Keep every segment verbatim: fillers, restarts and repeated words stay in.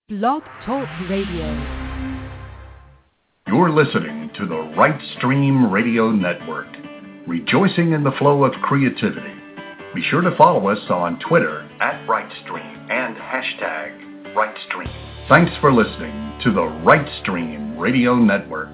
Blog Talk Radio. You're listening to the Right Stream Radio Network, rejoicing in the flow of creativity. Be sure to follow us on Twitter at RightStream and hashtag RightStream. Thanks for listening to the Right Stream Radio Network.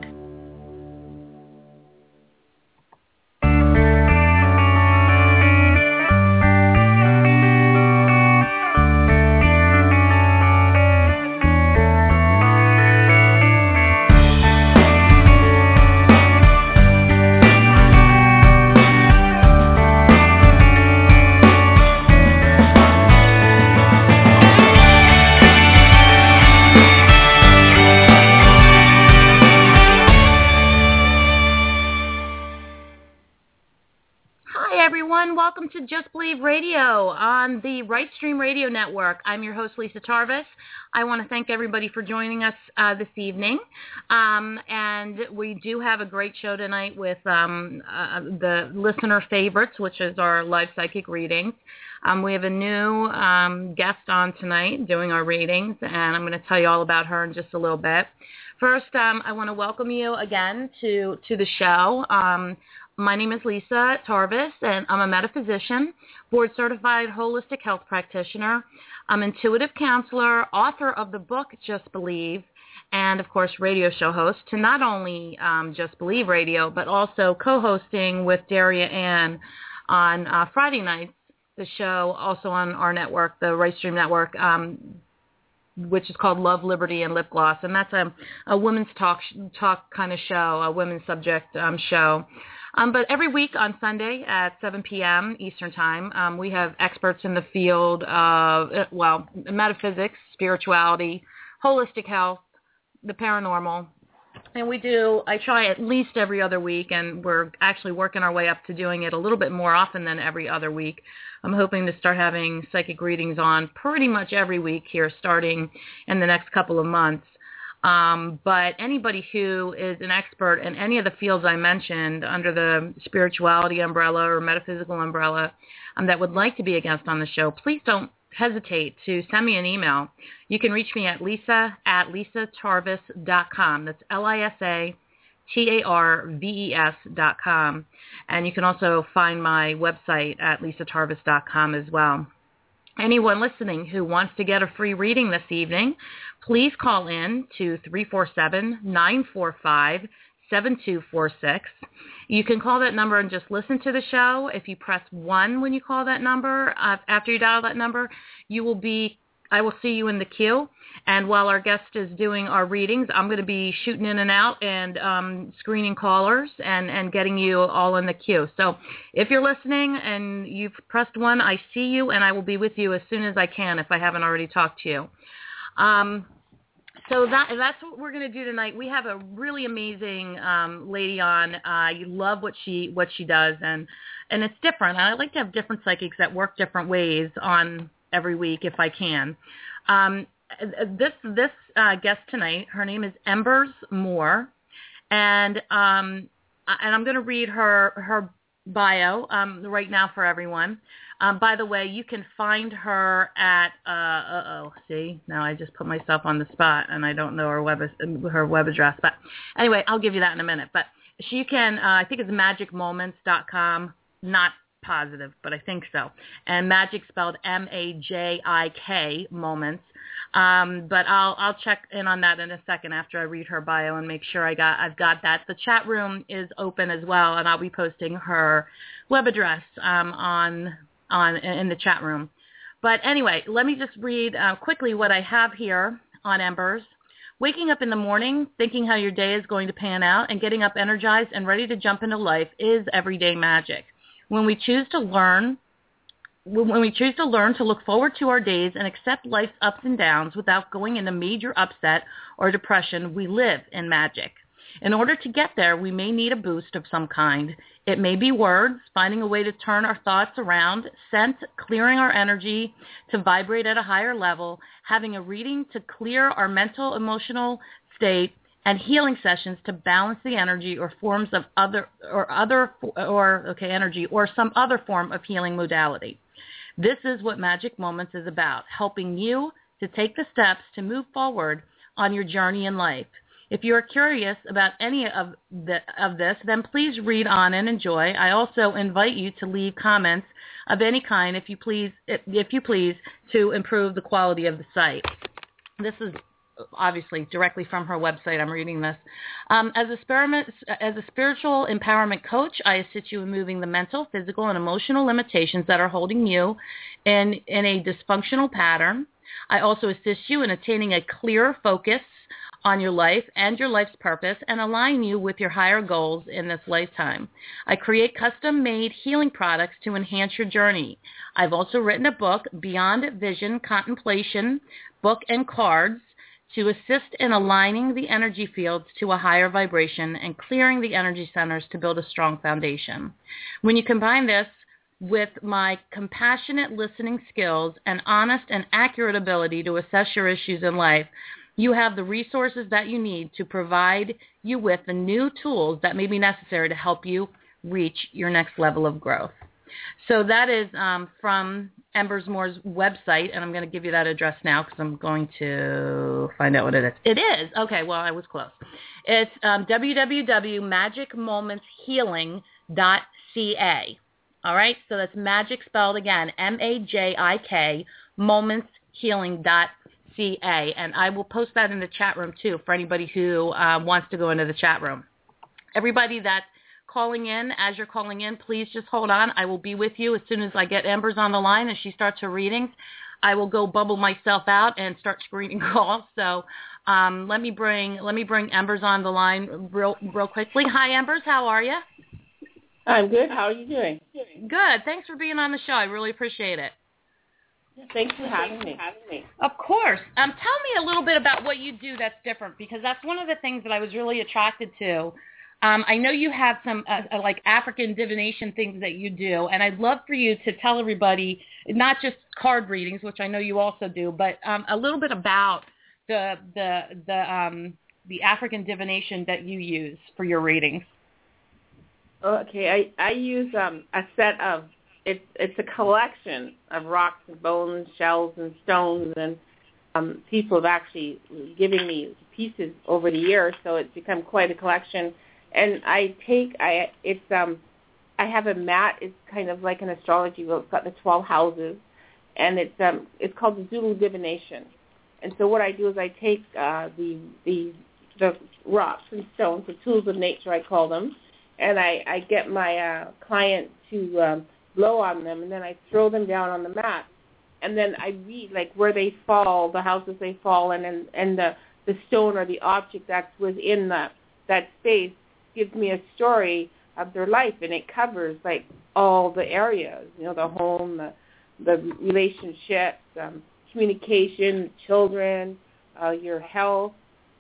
Welcome to Just Believe Radio on the Right Stream Radio Network. I'm your host, Lisa Tarvis. I want to thank everybody for joining us uh, this evening. Um, and we do have a great show tonight with um, uh, the listener favorites, which is our live psychic readings. Um, we have a new um, guest on tonight doing our readings, and I'm going to tell you all about her in just a little bit. First, um, I want to welcome you again to, to the show. Um, My name is Lisa Tarvis, and I'm a metaphysician, board-certified holistic health practitioner. I'm intuitive counselor, author of the book Just Believe, and, of course, radio show host to not only um, Just Believe Radio, but also co-hosting with Daria Ann on uh, Friday nights, the show also on our network, the Right Stream Network, um, which is called Love, Liberty, and Lip Gloss, and that's a, a women's talk talk kind of show, a women's subject um, show. Um, but every week on Sunday at seven p.m. Eastern Time, um, we have experts in the field of, well, metaphysics, spirituality, holistic health, the paranormal. And we do, I try at least every other week, and we're actually working our way up to doing it a little bit more often than every other week. I'm hoping to start having psychic readings on pretty much every week here starting in the next couple of months. Um, but anybody who is an expert in any of the fields I mentioned under the spirituality umbrella or metaphysical umbrella um, that would like to be a guest on the show, please don't hesitate to send me an email. You can reach me at lisa at lisa tarvis dot com. That's L I S A T A R V E S dot com. And you can also find my website at lisa tarvis dot com as well. Anyone listening who wants to get a free reading this evening, please call in to three four seven, nine four five, seven two four six. You can call that number and just listen to the show. If you press one when you call that number, uh, after you dial that number, you will be, I will see you in the queue. And while our guest is doing our readings, I'm going to be shooting in and out and um, screening callers and, and getting you all in the queue. So if you're listening and you've pressed one, I see you, and I will be with you as soon as I can if I haven't already talked to you. Um, so that that's what we're going to do tonight. We have a really amazing um, lady on. I love what she what she does, and and it's different. I like to have different psychics that work different ways on every week if I can. Um, This this uh, guest tonight, her name is Embers Moore, and um, and I'm going to read her her bio um, right now for everyone. Um, by the way, you can find her at uh, uh oh, see, now I just put myself on the spot, and I don't know her web her web address, but anyway, I'll give you that in a minute. But she can, uh, I think it's magic moments dot com, not positive, but I think so. And magic spelled M A J I K moments. Um, but I'll I'll check in on that in a second after I read her bio and make sure I got I've got that. The chat room is open as well, and I'll be posting her web address um, on on in the chat room. But anyway, let me just read uh, quickly what I have here on Embers. Waking up in the morning, thinking how your day is going to pan out, and getting up energized and ready to jump into life is everyday magic. When we choose to learn, when we choose to learn to look forward to our days and accept life's ups and downs without going into major upset or depression, we live in magic. In order to get there, we may need a boost of some kind. It may be words, finding a way to turn our thoughts around, scent, clearing our energy to vibrate at a higher level, having a reading to clear our mental, emotional state, and healing sessions to balance the energy or forms of other or other or okay energy or some other form of healing modality. This is what Magic Moments is about, helping you to take the steps to move forward on your journey in life. If you are curious about any of the, of this, then please read on and enjoy. I also invite you to leave comments of any kind, if you please, if you please, to improve the quality of the site. This is obviously directly from her website. I'm reading this. Um, as, a as a spiritual empowerment coach, I assist you in moving the mental, physical, and emotional limitations that are holding you in, in a dysfunctional pattern. I also assist you in attaining a clear focus on your life and your life's purpose and align you with your higher goals in this lifetime. I create custom-made healing products to enhance your journey. I've also written a book, Beyond Vision, Contemplation, Book and Cards, to assist in aligning the energy fields to a higher vibration and clearing the energy centers to build a strong foundation. When you combine this with my compassionate listening skills and honest and accurate ability to assess your issues in life, you have the resources that you need to provide you with the new tools that may be necessary to help you reach your next level of growth. So that is um, from Embers Moore's website, and I'm going to give you that address now because I'm going to find out what it is. It is. Okay, well, I was close. It's um, w w w dot magic moments healing dot c a. All right, so that's magic spelled again, M A J I K, moments healing dot C A, and I will post that in the chat room too for anybody who uh, wants to go into the chat room. Everybody that's calling in, as you're calling in, please just hold on. I will be with you as soon as I get Embers on the line as she starts her readings. I will go bubble myself out and start screening calls. So um, let me bring let me bring Embers on the line real real quickly. Hi, Embers. How are you? I'm good. How are you doing? Good. Thanks for being on the show. I really appreciate it. Thanks for having me. Of course. Um, tell me a little bit about what you do that's different, because that's one of the things that I was really attracted to. Um, I know you have some uh, uh, like African divination things that you do, and I'd love for you to tell everybody, not just card readings, which I know you also do, but um, a little bit about the the the um, the African divination that you use for your readings. Okay, I I use um, a set of It's it's a collection of rocks and bones, shells and stones, and um, people have actually given me pieces over the years, so it's become quite a collection. And I take I it's um I have a mat. It's kind of like an astrology book. It's got the twelve houses, and it's um it's called the Zulu divination. And so what I do is I take uh, the the the rocks and stones, the tools of nature I call them, and I I get my uh, client to um, blow on them, and then I throw them down on the mat, and then I read like where they fall, the houses they fall in, and, and the, the stone or the object that's within that that space gives me a story of their life, and it covers like all the areas, you know, the home, the, the relationships, um, communication, children, uh, your health,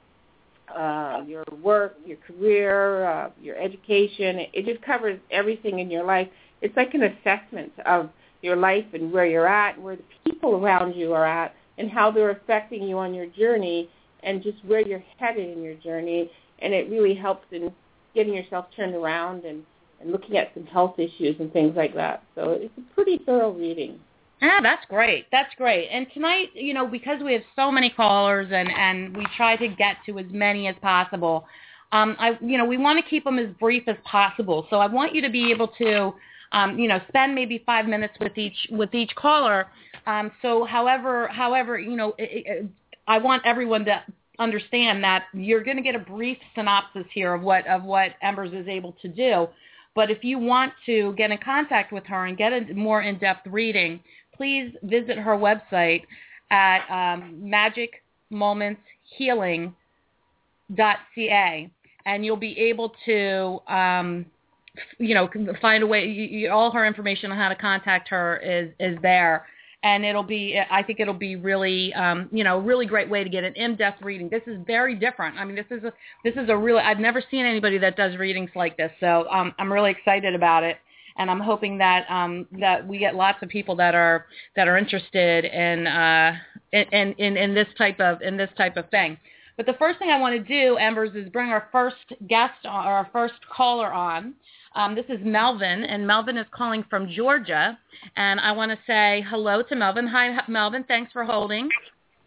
uh, your work, your career, uh, your education. It, it just covers everything in your life. It's like an assessment of your life and where you're at, and where the people around you are at, and how they're affecting you on your journey, and just where you're headed in your journey. And it really helps in getting yourself turned around and, and looking at some health issues and things like that. So it's a pretty thorough reading. Ah, that's great. That's great. And tonight, you know, because we have so many callers and, and we try to get to as many as possible, um, I, you know, we want to keep them as brief as possible. So I want you to be able to Um, you know, spend maybe five minutes with each with each caller. Um, so, however, however, you know, it, it, I want everyone to understand that you're going to get a brief synopsis here of what of what Embers is able to do. But if you want to get in contact with her and get a more in-depth reading, please visit her website at um, magic moments healing dot c a, and you'll be able to um, you know, find a way. You, you, all her information on how to contact her is is there, and it'll be. I think it'll be really, um, you know, really great way to get an in-depth reading. This is very different. I mean, this is a this is a really. I've never seen anybody that does readings like this, so um, I'm really excited about it, and I'm hoping that um, that we get lots of people that are that are interested in uh, in, in in this type of in this type of thing. But the first thing I want to do, Embers, is bring our first guest on, or our first caller on. Um, this is Melvin, and Melvin is calling from Georgia. And I want to say hello to Melvin. Hi, Melvin. Thanks for holding.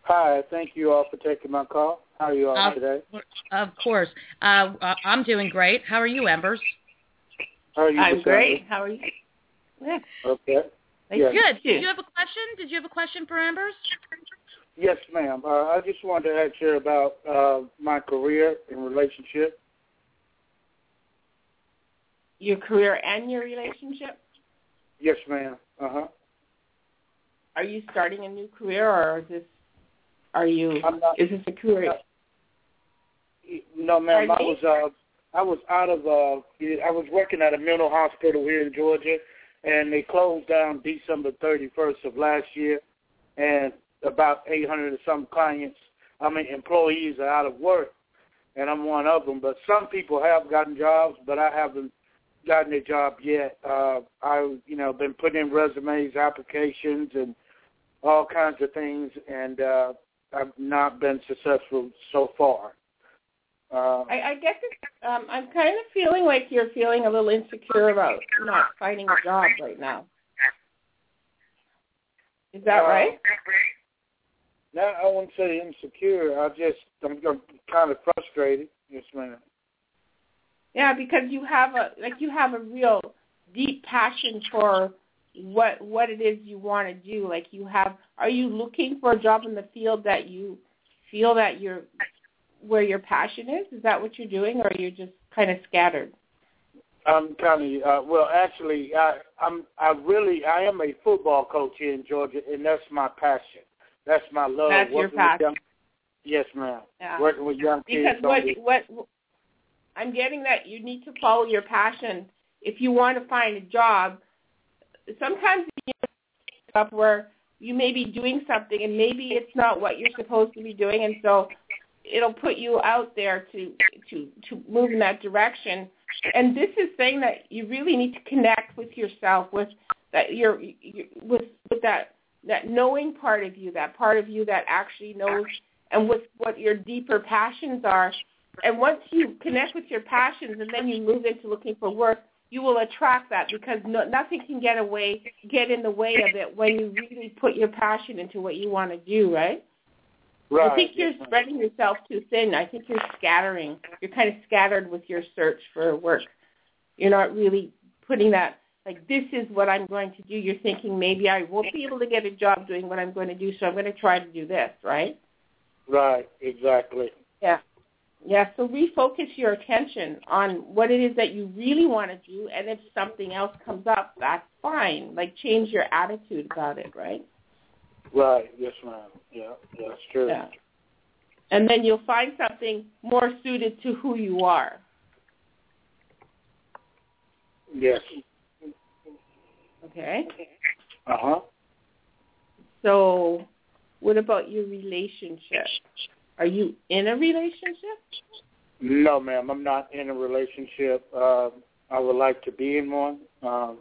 Hi, thank you all for taking my call. How are you all uh, today? Of course. Uh, I'm doing great. How are you, Embers? How are you? I'm great. How are you? Yeah. Okay. Yes. Good. Did you have a question? Did you have a question for Embers? Yes, ma'am. Uh, I just wanted to ask you about uh, my career and relationship. Your career and your relationship? Yes, ma'am. Uh-huh. Are you starting a new career, or is this, are you, I'm not, is this a career? No, ma'am. Pardon I me? was, uh, I was out of, uh, I was working at a mental hospital here in Georgia, and they closed down December thirty-first of last year, and about eight hundred or some clients, I mean, employees are out of work, and I'm one of them. But some people have gotten jobs, but I haven't gotten a job yet. Uh, I, you know, been putting in resumes, applications, and all kinds of things, and uh, I've not been successful so far. Uh, I, I guess it's, um, I'm kind of feeling like you're feeling a little insecure about not finding a job right now. Is that uh, right? No, I wouldn't say insecure. I just, I'm, I'm kind of frustrated. Yes, ma'am. Yeah, because you have a like you have a real deep passion for what what it is you want to do. Like you have, are you looking for a job in the field that you feel that you're where your passion is? Is that what you're doing, or are you just kind of scattered? I'm kind of uh, well. Actually, I, I'm I really I am a football coach here in Georgia, and that's my passion. That's my love. That's your working passion. With young, yes, ma'am. Yeah. Working with young kids. Because what what I'm getting that you need to follow your passion if you want to find a job. Sometimes you know, up where you may be doing something and maybe it's not what you're supposed to be doing, and so it'll put you out there to to to move in that direction. And this is saying that you really need to connect with yourself, with that you're, you're with with that that knowing part of you, that part of you that actually knows, and with what your deeper passions are. And once you connect with your passions and then you move into looking for work, you will attract that, because no, nothing can get away, get in the way of it when you really put your passion into what you want to do, right? Right. I think you're spreading yourself too thin. I think you're scattering. You're kind of scattered with your search for work. You're not really putting that, like, this is what I'm going to do. You're thinking maybe I won't be able to get a job doing what I'm going to do, so I'm going to try to do this, right? Right, exactly. Yeah. Yeah, so refocus your attention on what it is that you really want to do, and if something else comes up, that's fine. Like, change your attitude about it, right? Right, yes, ma'am. Yeah, that's true. Yeah. And then you'll find something more suited to who you are. Yes. Okay? Uh-huh. So what about your relationship? Are you in a relationship? No, ma'am, I'm not in a relationship. Uh, I would like to be in one. Um,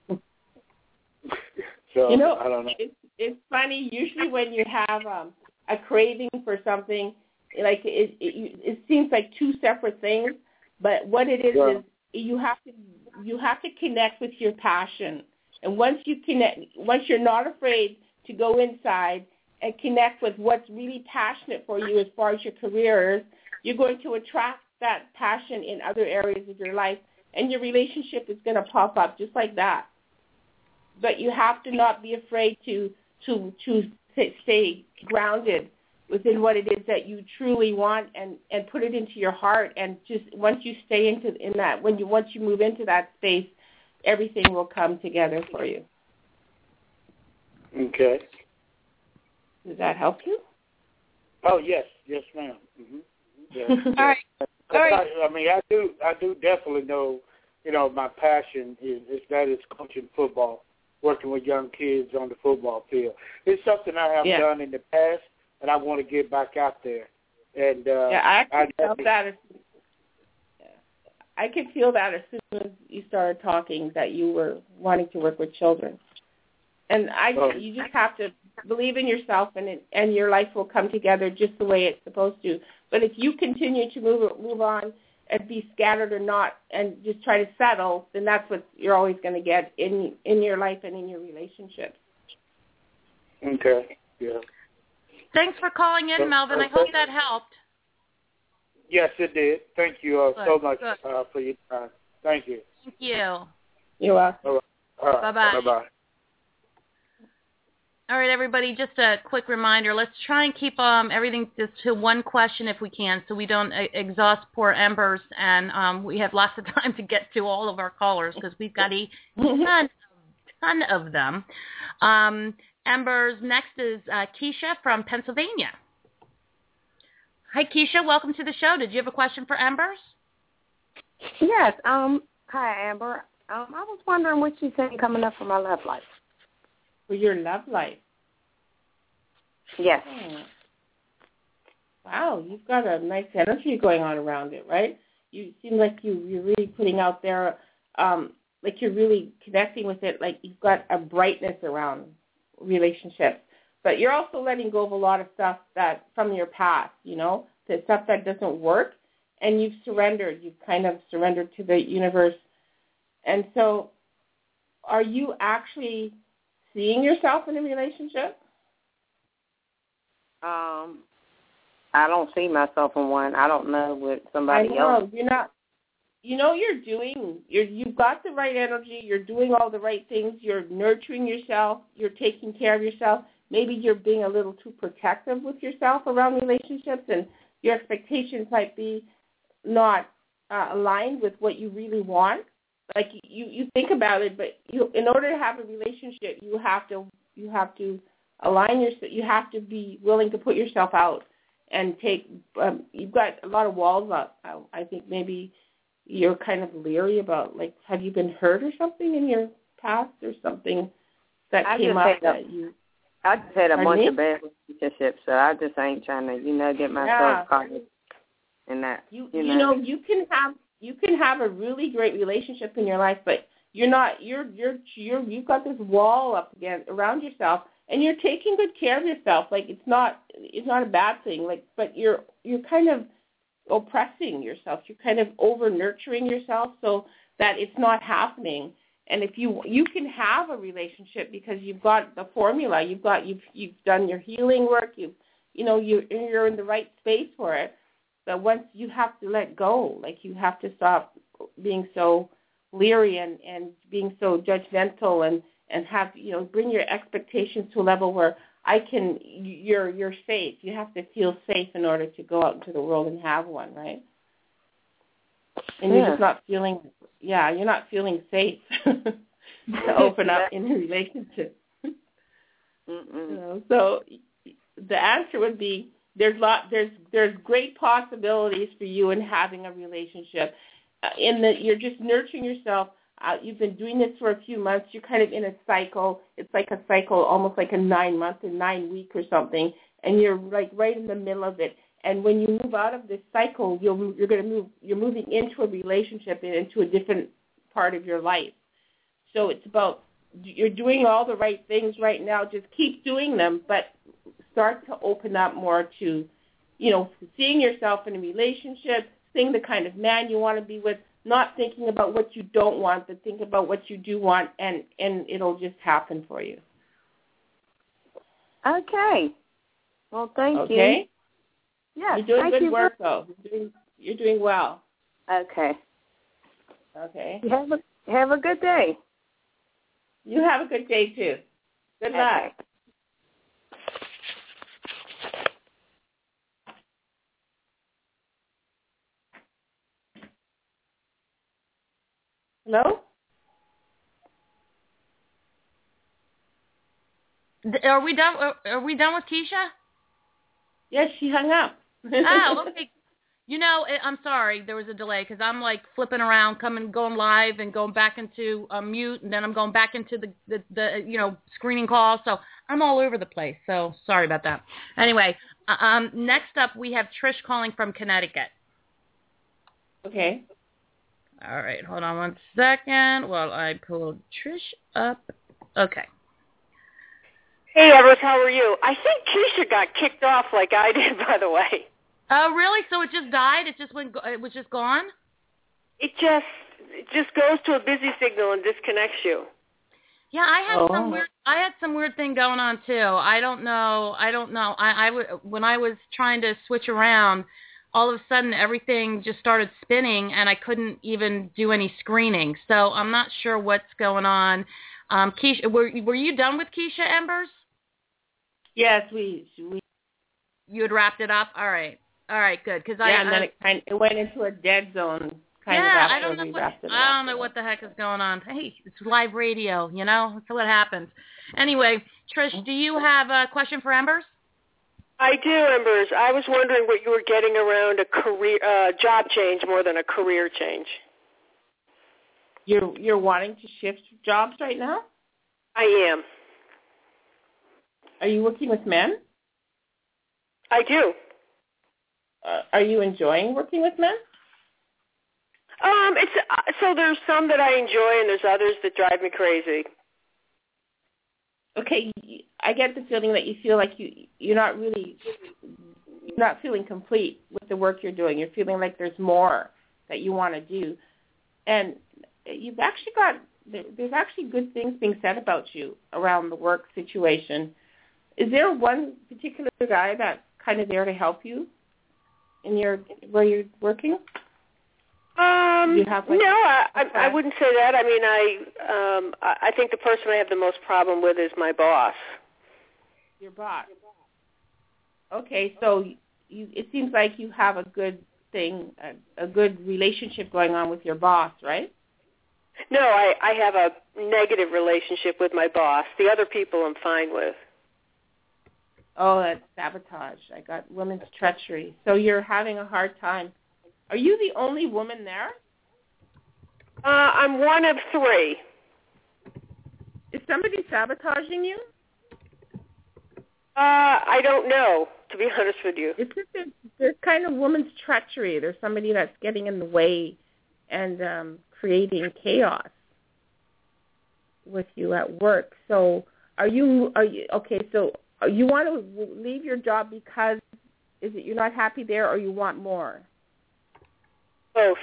so, you know, I don't know. It's, it's funny. Usually when you have um, a craving for something, like it, it, it seems like two separate things, but what it is Yeah. is you have to you have to connect with your passion. And once you connect, once you're not afraid to go inside and connect with what's really passionate for you as far as your career is, you're going to attract that passion in other areas of your life, and your relationship is going to pop up just like that. But you have to not be afraid to to to stay grounded within what it is that you truly want, and, and put it into your heart. And just once you stay into in that, when you once you move into that space, everything will come together for you. Okay. Does that help you? Oh, yes. Yes, ma'am. Mm-hmm. Yes. All right. All right. I, I mean, I do I do definitely know, you know, my passion is, is that is coaching football, working with young kids on the football field. It's something I have yeah. done in the past, and I want to get back out there. And uh, yeah, I actually I, felt that. As, I could feel that as soon as you started talking that you were wanting to work with children. And I, oh. you just have to believe in yourself, and it, and your life will come together just the way it's supposed to. But if you continue to move move on and be scattered or not, and just try to settle, then that's what you're always going to get in in your life and in your relationships. Okay. Yeah. Thanks for calling in, Melvin. I hope that helped. Yes, it did. Thank you uh, so much Good. uh, for your time. Thank you. Thank you. You're welcome. All right. All right. Bye-bye. Bye-bye. All right, everybody, just a quick reminder. Let's try and keep um, everything just to one question if we can, so we don't uh, exhaust poor Embers, and um, we have lots of time to get to all of our callers because we've got a ton, ton of them. Um, Embers, next is uh, Keisha from Pennsylvania. Hi, Keisha. Welcome to the show. Did you have a question for Embers? Yes. Um. Hi, Amber. Um. I was wondering what you think coming up for my love life. For your love life. Yes. Oh. Wow, you've got a nice energy going on around it, right? You seem like you, you're really putting out there, um, like you're really connecting with it, like you've got a brightness around relationships. But you're also letting go of a lot of stuff that from your past, you know, the stuff that doesn't work, and you've surrendered. You've kind of surrendered to the universe. And so are you actually seeing yourself in a relationship? Um, I don't see myself in one. I don't know with somebody I know. else. You're not. You know you're doing. You're you've got the right energy. You're doing all the right things. You're nurturing yourself. You're taking care of yourself. Maybe you're being a little too protective with yourself around relationships, and your expectations might be not uh, aligned with what you really want. Like you, you think about it, but you, in order to have a relationship, you have to you have to align yourself. You have to be willing to put yourself out and take. Um, you've got a lot of walls up. I, I think maybe you're kind of leery about, like, have you been hurt or something in your past or something that I came just up had that a, you. I just had a Pardon bunch me? of bad relationships, so I just ain't trying to, you know, get myself Yeah. caught in that. You you, you know. know you can have you can have a really great relationship in your life, but you're not you're you're you're you've got this wall up again around yourself, and you're taking good care of yourself. Like it's not it's not a bad thing. Like, but you're you're kind of oppressing yourself. You're kind of over nurturing yourself so that it's not happening. And if you you can have a relationship because you've got the formula, you've got you've you've done your healing work, you've you know you you're in the right space for it. But once you have to let go, like you have to stop being so leery and, and being so judgmental and, and have, you know, bring your expectations to a level where I can, you're you're safe. You have to feel safe in order to go out into the world and have one, right? And Yeah. you're just not feeling, yeah, you're not feeling safe to open up in a relationship. Mm-mm. You know, so the answer would be, There's lot. There's there's great possibilities for you in having a relationship. Uh, in that you're just nurturing yourself. Uh, you've been doing this for a few months. You're kind of in a cycle. It's like a cycle, almost like a nine month or nine week or something. And you're like right in the middle of it. And when you move out of this cycle, you'll you're going to move. You're moving into a relationship and into a different part of your life. So it's about you're doing all the right things right now. Just keep doing them, but start to open up more to, you know, seeing yourself in a relationship, seeing the kind of man you want to be with, not thinking about what you don't want, but think about what you do want, and, and it'll just happen for you. Okay. Well, thank okay? you. Okay? Yes, You're doing thank good you. work, though. You're doing, you're doing well. Okay. Okay. You have a, have a good day. You have a good day, too. Good Okay. luck. Hello? Are we done? Are, are we done with Keisha? Yes, she hung up. Oh, okay. You know, I'm sorry there was a delay because I'm like flipping around, coming, going live, and going back into uh, mute, and then I'm going back into the, the, the you know screening call. So I'm all over the place. So sorry about that. Anyway, um, next up we have Trish calling from Connecticut. Okay. All right, hold on one second while I pull Trish up. Okay. Hey, Everett, how are you? I think Keisha got kicked off like I did, by the way. Oh, really? So it just died? It just went? It was just gone? It just it just goes to a busy signal and disconnects you. Yeah, I had Oh. some weird. I had some weird thing going on too. I don't know. I don't know. I, I w- when I was trying to switch around, all of a sudden everything just started spinning, and I couldn't even do any screening. So I'm not sure what's going on. Um, Keisha, were were you done with Keisha Embers? Yes, we we. You had wrapped it up. All right. All right. Good. Because I Yeah, and then I, it kind it went into a dead zone. Kind yeah, of after I don't know we what wrapped it I up. don't know what the heck is going on. Hey, it's live radio, you know. That's what happens. Anyway, Trish, do you have a question for Embers? I do, Embers. I was wondering what you were getting around a career uh, job change more than a career change. You're you're wanting to shift jobs right now? I am. Are you working with men? I do. Uh, are you enjoying working with men? Um, it's uh, so there's some that I enjoy and there's others that drive me crazy. Okay, I get the feeling that you feel like you you're not really you're not feeling complete with the work you're doing. You're feeling like there's more that you want to do, and you've actually got there's actually good things being said about you around the work situation. Is there one particular guy that's kind of there to help you in your where you're working? Um, you have, like, no, I, I, okay. I wouldn't say that. I mean, I um, I I think the person I have the most problem with is my boss. Your boss. Okay, so you it seems like you have a good thing, a, a good relationship going on with your boss, right? No, I, I have a negative relationship with my boss. The other people I'm fine with. Oh, that's sabotage. I got women's treachery. So you're having a hard time. Are you the only woman there? Uh, I'm one of three. Is somebody sabotaging you? Uh, I don't know, to be honest with you. It's just there's, there's kind of woman's treachery. There's somebody that's getting in the way and um, creating chaos with you at work. So are you, are you, okay, so you want to leave your job because, is it you're not happy there or you want more? Both.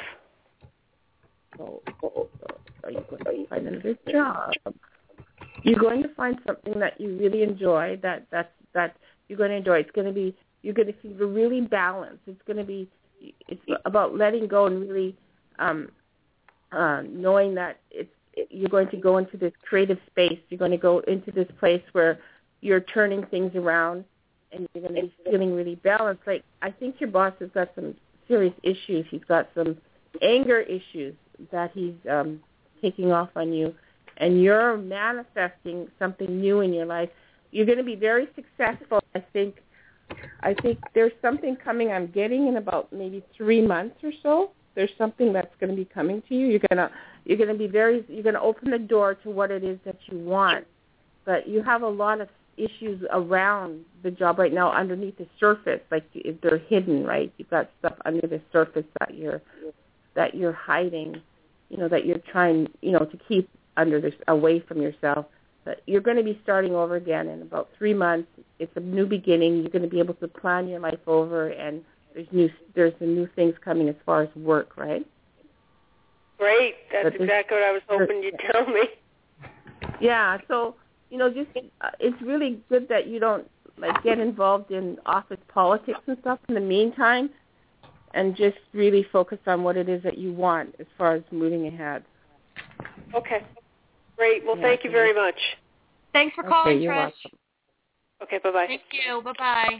So, so are you going to find another job? You're going to find something that you really enjoy, that, that, that you're going to enjoy. It's going to be, you're going to feel really balanced. It's going to be, it's about letting go and really um, uh, knowing that it's, it, you're going to go into this creative space. You're going to go into this place where you're turning things around and you're going to be feeling really balanced. Like, I think your boss has got some serious issues. He's got some anger issues that he's um, taking off on you, and you're manifesting something new in your life. You're going to be very successful. I think I think there's something coming. I'm getting in about maybe three months or so. There's something that's going to be coming to you. You're going to you're going to be very you're going to open the door to what it is that you want. But you have a lot of issues around the job right now underneath the surface, like they're hidden, right? You've got stuff under the surface that you're that you're hiding, you know, that you're trying, you know, to keep under this, away from yourself. But you're going to be starting over again in about three months. It's a new beginning. You're going to be able to plan your life over, and there's new there's some new things coming as far as work, right? Great. That's exactly what I was hoping you'd tell me. Yeah. So, you know, just uh, it's really good that you don't like get involved in office politics and stuff in the meantime, and just really focus on what it is that you want as far as moving ahead. Okay. Great. Well, Yeah, thank you very much. Thanks for calling, okay, you're Trish. welcome. Okay, bye-bye. Thank you. Bye-bye.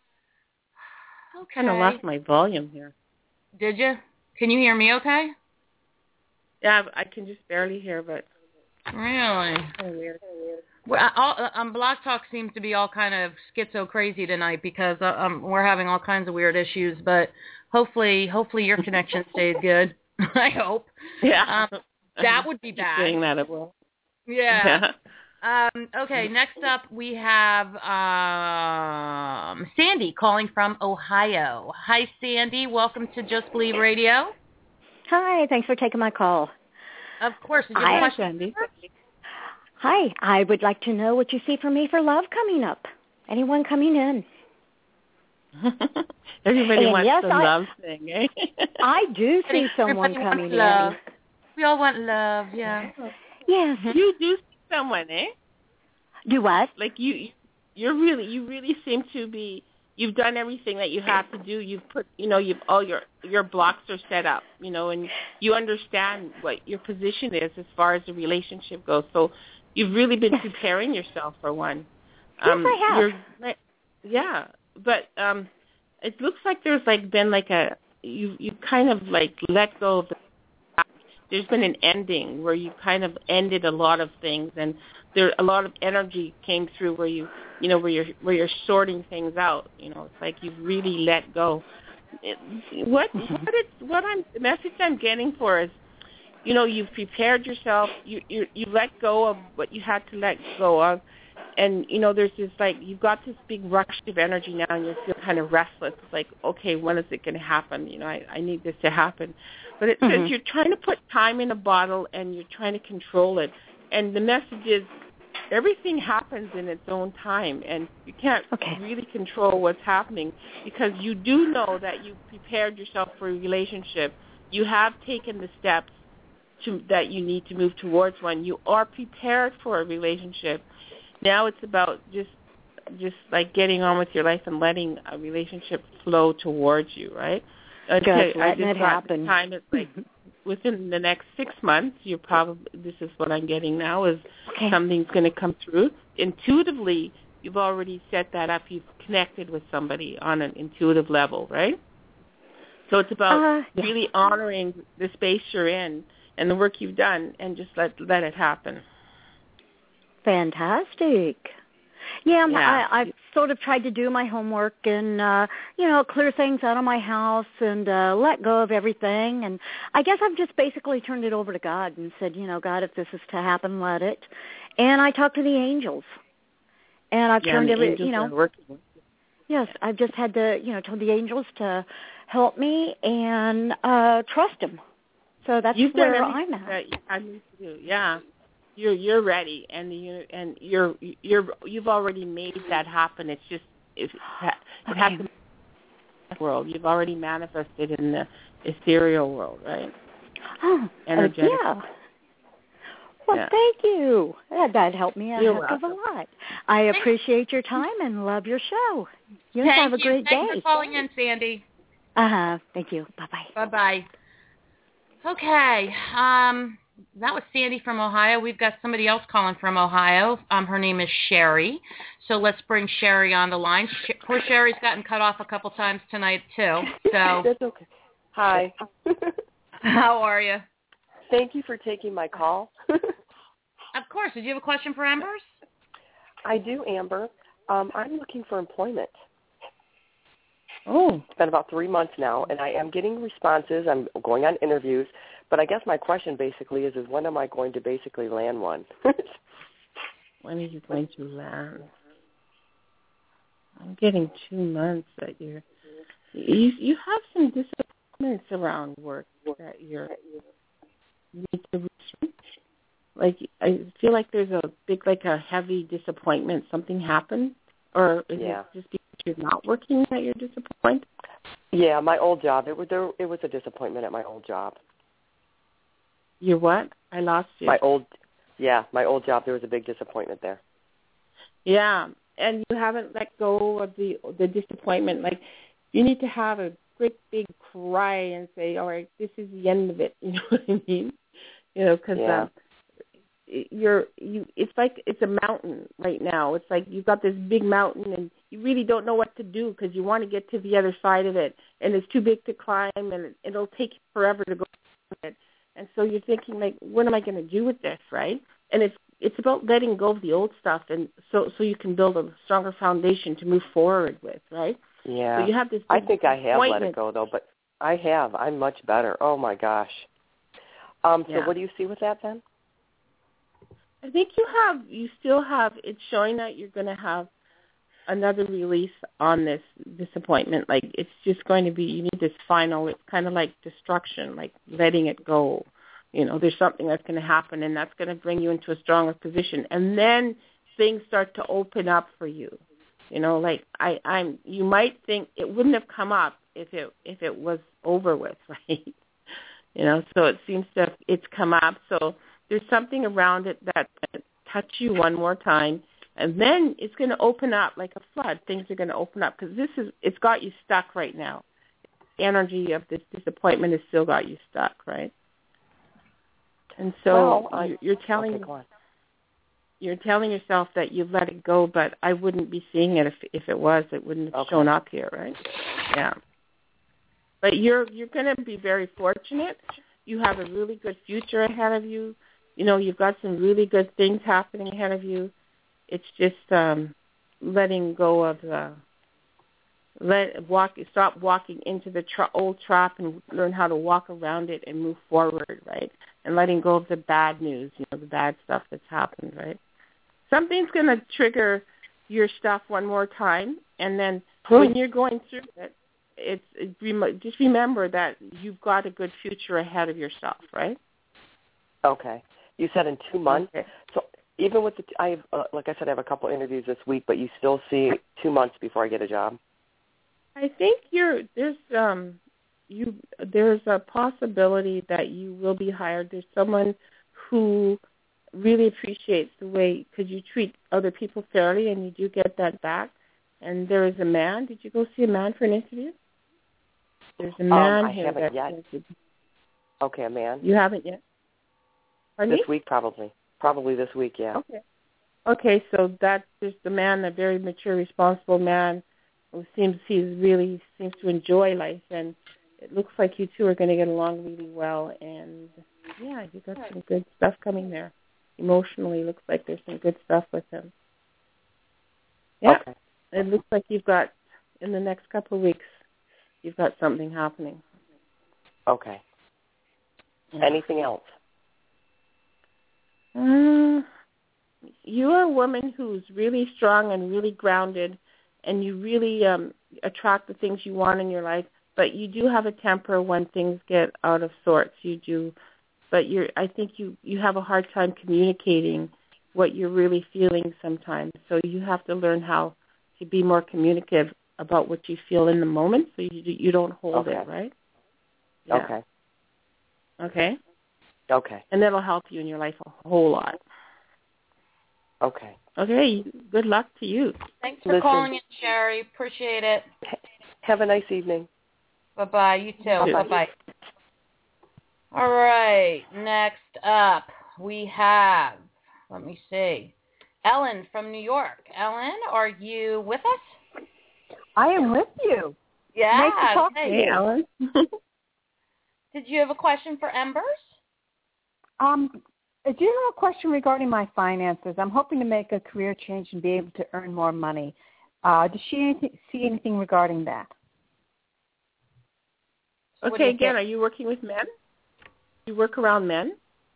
Okay. Kind of lost my volume here. Did you? Can you hear me okay? Yeah, I can just barely hear, but Really? kind of weird. Well, all, um, Blog Talk seems to be all kind of schizo crazy tonight because uh, um, we're having all kinds of weird issues. But hopefully, hopefully your connection stays good. I hope. Yeah. Um, that would be bad. Saying that it will. Yeah. yeah. Um, okay. Next up, we have um, Sandy calling from Ohio. Hi, Sandy. Welcome to Just Believe Radio. Hi. Thanks for taking my call. Of course. Did you have a Hi, question? Sandy. Hi. I would like to know what you see for me for love coming up. Anyone coming in? Everybody and wants yes, the I, love thing, eh? I do see someone Everybody coming wants love. in. We all want love, yeah. Yes. You do see someone, eh? Do what? Like you, you're really, you really seem to be. You've done everything that you have to do. You've put, you know, you've all your your blocks are set up, you know, and you understand what your position is as far as the relationship goes. So you've really been preparing yourself for one. Um, yes, I have. You're, yeah, but um, it looks like there's like been like a you you kind of like let go of the. There's been an ending where you kind of ended a lot of things, and there a lot of energy came through where you you know where you're where you're sorting things out. You know, it's like you've really let go. It, what what it's what I'm the message I'm getting for is, you know, you've prepared yourself. You you you let go of what you had to let go of. And, you know, there's this, like, you've got this big rush of energy now, and you feel kind of restless. It's like, okay, when is it going to happen? You know, I, I need this to happen. But it mm-hmm. says you're trying to put time in a bottle, and you're trying to control it. And the message is everything happens in its own time, and you can't okay. really control what's happening because you do know that you prepared yourself for a relationship. You have taken the steps to, that you need to move towards one. You are prepared for a relationship. Now it's about just just like getting on with your life and letting a relationship flow towards you, right? Just I letting just it happen. Time it's like within the next six months, you're probably this is what I'm getting now is okay. something's going to come through. Intuitively, you've already set that up. You've connected with somebody on an intuitive level, right? So it's about uh, yeah. really honoring the space you're in and the work you've done, and just let let it happen. Fantastic. Yeah, yeah. I, I've sort of tried to do my homework and, uh, you know, clear things out of my house and uh, let go of everything. And I guess I've just basically turned it over to God and said, you know, God, if this is to happen, let it. And I talked to the angels. And I've yeah, turned and every, you know. Yes, I've just had to, you know, tell the angels to help me and uh, trust them. So that's You've where done I'm at. That I need to do. Yeah. You're you're ready, and you and you're you're you've already made that happen. It's just it, it okay. has to be in the world. You've already manifested in the ethereal world, right? Oh, energetic. Uh, yeah. Well, yeah. thank you. That, that helped me a You're heck of a welcome. lot. I appreciate your time and love your show. You Thank have a you. great Thanks day. for calling in, Sandy. Uh huh. Thank you. Bye bye. Bye bye. Okay. Um. That was Sandy from Ohio. We've got somebody else calling from Ohio. Um, her name is Sherry. So let's bring Sherry on the line. Sh- poor Sherry's gotten cut off a couple times tonight, too. So That's okay. Hi. How are you? Thank you for taking my call. Of course. Did you have a question for Embers? I do, Amber. Um, I'm looking for employment. Oh. It's been about three months now, and I am getting responses. I'm going on interviews. But I guess my question basically is, is when am I going to basically land one? When are you going to land? I'm getting two months that you're, you you have some disappointments around work that you're, you need to research. Like, I feel like there's a big, like a heavy disappointment. Something happened? Or is yeah. it just because you're not working that you're disappointed? Yeah, my old job. It was, there, it was a disappointment at my old job. Your what? I lost you. My old, yeah, my old job. There was a big disappointment there. Yeah, and you haven't let go of the the disappointment. Like, you need to have a great big cry and say, "All right, this is the end of it." You know what I mean? You know, because yeah. um, you're you. It's like it's a mountain right now. It's like you've got this big mountain, and you really don't know what to do because you want to get to the other side of it, and it's too big to climb, and it, it'll take you forever to go it. And so you're thinking, like, what am I going to do with this, right? And it's it's about letting go of the old stuff, and so so you can build a stronger foundation to move forward with, right? Yeah. So you have this. I think I have let it go though, but I have. I'm much better. Oh my gosh. Um. So yeah. what do you see with that then? I think you have. You still have. It's showing that you're going to have another release on this disappointment. Like, it's just going to be, you need this final, it's kind of like destruction, like letting it go. You know, there's something that's going to happen, and that's going to bring you into a stronger position. And then things start to open up for you. You know, like, I, I'm, you might think it wouldn't have come up if it, if it was over with, right? You know, so it seems to have, it's come up. So there's something around it that touch you one more time, and then it's going to open up like a flood. Things are going to open up because this is it's got you stuck right now. The energy of this disappointment has still got you stuck, right? And so well, I, you, you're telling okay, you're telling yourself that you've let it go, but I wouldn't be seeing it if if it was. It wouldn't have okay. shown up here, right? Yeah. But you're you're going to be very fortunate. You have a really good future ahead of you. You know, you've got some really good things happening ahead of you. It's just um, letting go of the let walk. Stop walking into the tra- old trap and learn how to walk around it and move forward, right? And letting go of the bad news, you know, the bad stuff that's happened, right? Something's going to trigger your stuff one more time, and then when you're going through it, it's it, just remember that you've got a good future ahead of yourself, right? Okay. You said in two months. Okay. So even with the, I have, uh, like I said, I have a couple interviews this week, but you still see two months before I get a job. I think you're there's um you there's a possibility that you will be hired. There's someone who really appreciates the way because you treat other people fairly, and you do get that back. And there is a man. Did you go see a man for an interview? There's a man um, I here. haven't that yet. Okay, a man. You haven't yet. Pardon this me? week, probably. Probably this week, yeah. Okay. Okay, so that is the man, a very mature, responsible man who seems he's really seems to enjoy life, and it looks like you two are going to get along really well. And yeah, you got some good stuff coming there. Emotionally, looks like there's some good stuff with him. Yeah, okay. It looks like you've got in the next couple of weeks, you've got something happening. Okay. Yeah. Anything else? Uh, you're a woman who's really strong and really grounded, and you really um, attract the things you want in your life, but you do have a temper when things get out of sorts. You do, but you're. I think you, you have a hard time communicating what you're really feeling sometimes, so you have to learn how to be more communicative about what you feel in the moment, so you you don't hold okay. it, right? Yeah. Okay. Okay? Okay. And that'll help you in your life a whole lot. Okay. Okay. Good luck to you. Thanks for Listen. calling in, Sherry. Appreciate it. Have a nice evening. Bye-bye. You too. Bye-bye. Bye-bye. All right. Next up, we have, let me see, Ellen from New York. Ellen, are you with us? I am with you. Yeah. Nice to talk hey. to you, Ellen. Did you have a question for Embers? Um, I do have a question regarding my finances. I'm hoping to make a career change and be able to earn more money. Uh, does she anything, see anything regarding that? Okay, again, think? Are you working with men? Do you work around men?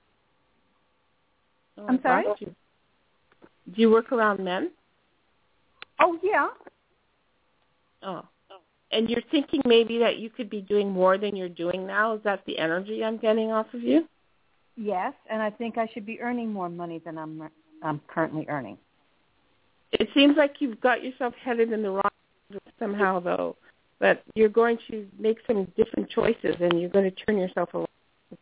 Oh, I'm sorry? You. Do you work around men? Oh, yeah. Oh. And you're thinking maybe that you could be doing more than you're doing now? Is that the energy I'm getting off of you? Yes, and I think I should be earning more money than I'm I'm currently earning. It seems like you've got yourself headed in the wrong direction somehow, though, that you're going to make some different choices and you're going to turn yourself around.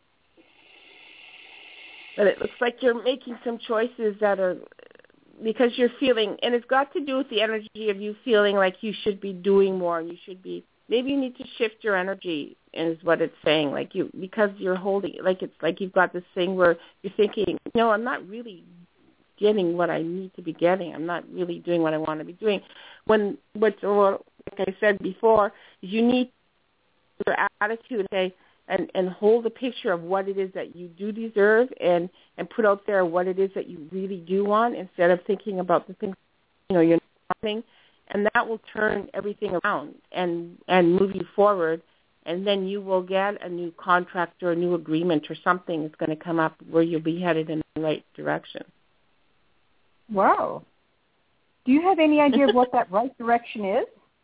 But it looks like you're making some choices that are because you're feeling, and it's got to do with the energy of you feeling like you should be doing more and you should be, maybe you need to shift your energy is what it's saying, like you, because you're holding, like it's like you've got this thing where you're thinking, no, I'm not really getting what I need to be getting. I'm not really doing what I want to be doing. When, what's, like I said before, you need your attitude to say, and, and hold a picture of what it is that you do deserve and, and put out there what it is that you really do want instead of thinking about the things, you know, you're not wanting. And that will turn everything around and, and move you forward. And then you will get a new contract or a new agreement or something that's going to come up where you'll be headed in the right direction. Wow. Do you have any idea of what that right direction is?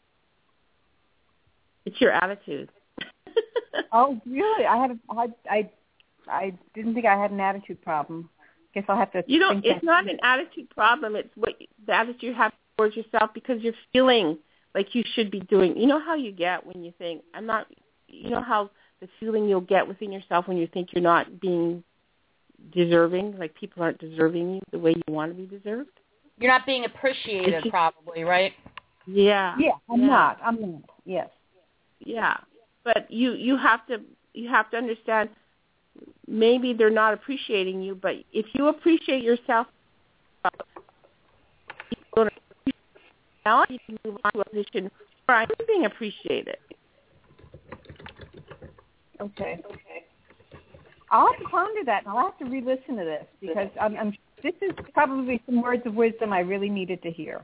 It's your attitude. Oh, really? I had I I I didn't think I had an attitude problem. Guess I'll have to. You know, think it's that. not an attitude problem. It's what the attitude you have towards yourself because you're feeling like you should be doing. You know how you get when you think I'm not. You know how the feeling you'll get within yourself when you think you're not being deserving, like people aren't deserving you the way you want to be deserved. You're not being appreciated, just, probably, right? Yeah. Yeah, I'm yeah. not. I'm not. Yes. Yeah, but you you have to you have to understand. Maybe they're not appreciating you, but if you appreciate yourself, now you can move on to a position where I'm being appreciated. Okay. Okay. I'll have to ponder that, and I'll have to re-listen to this because I'm, I'm, this is probably some words of wisdom I really needed to hear.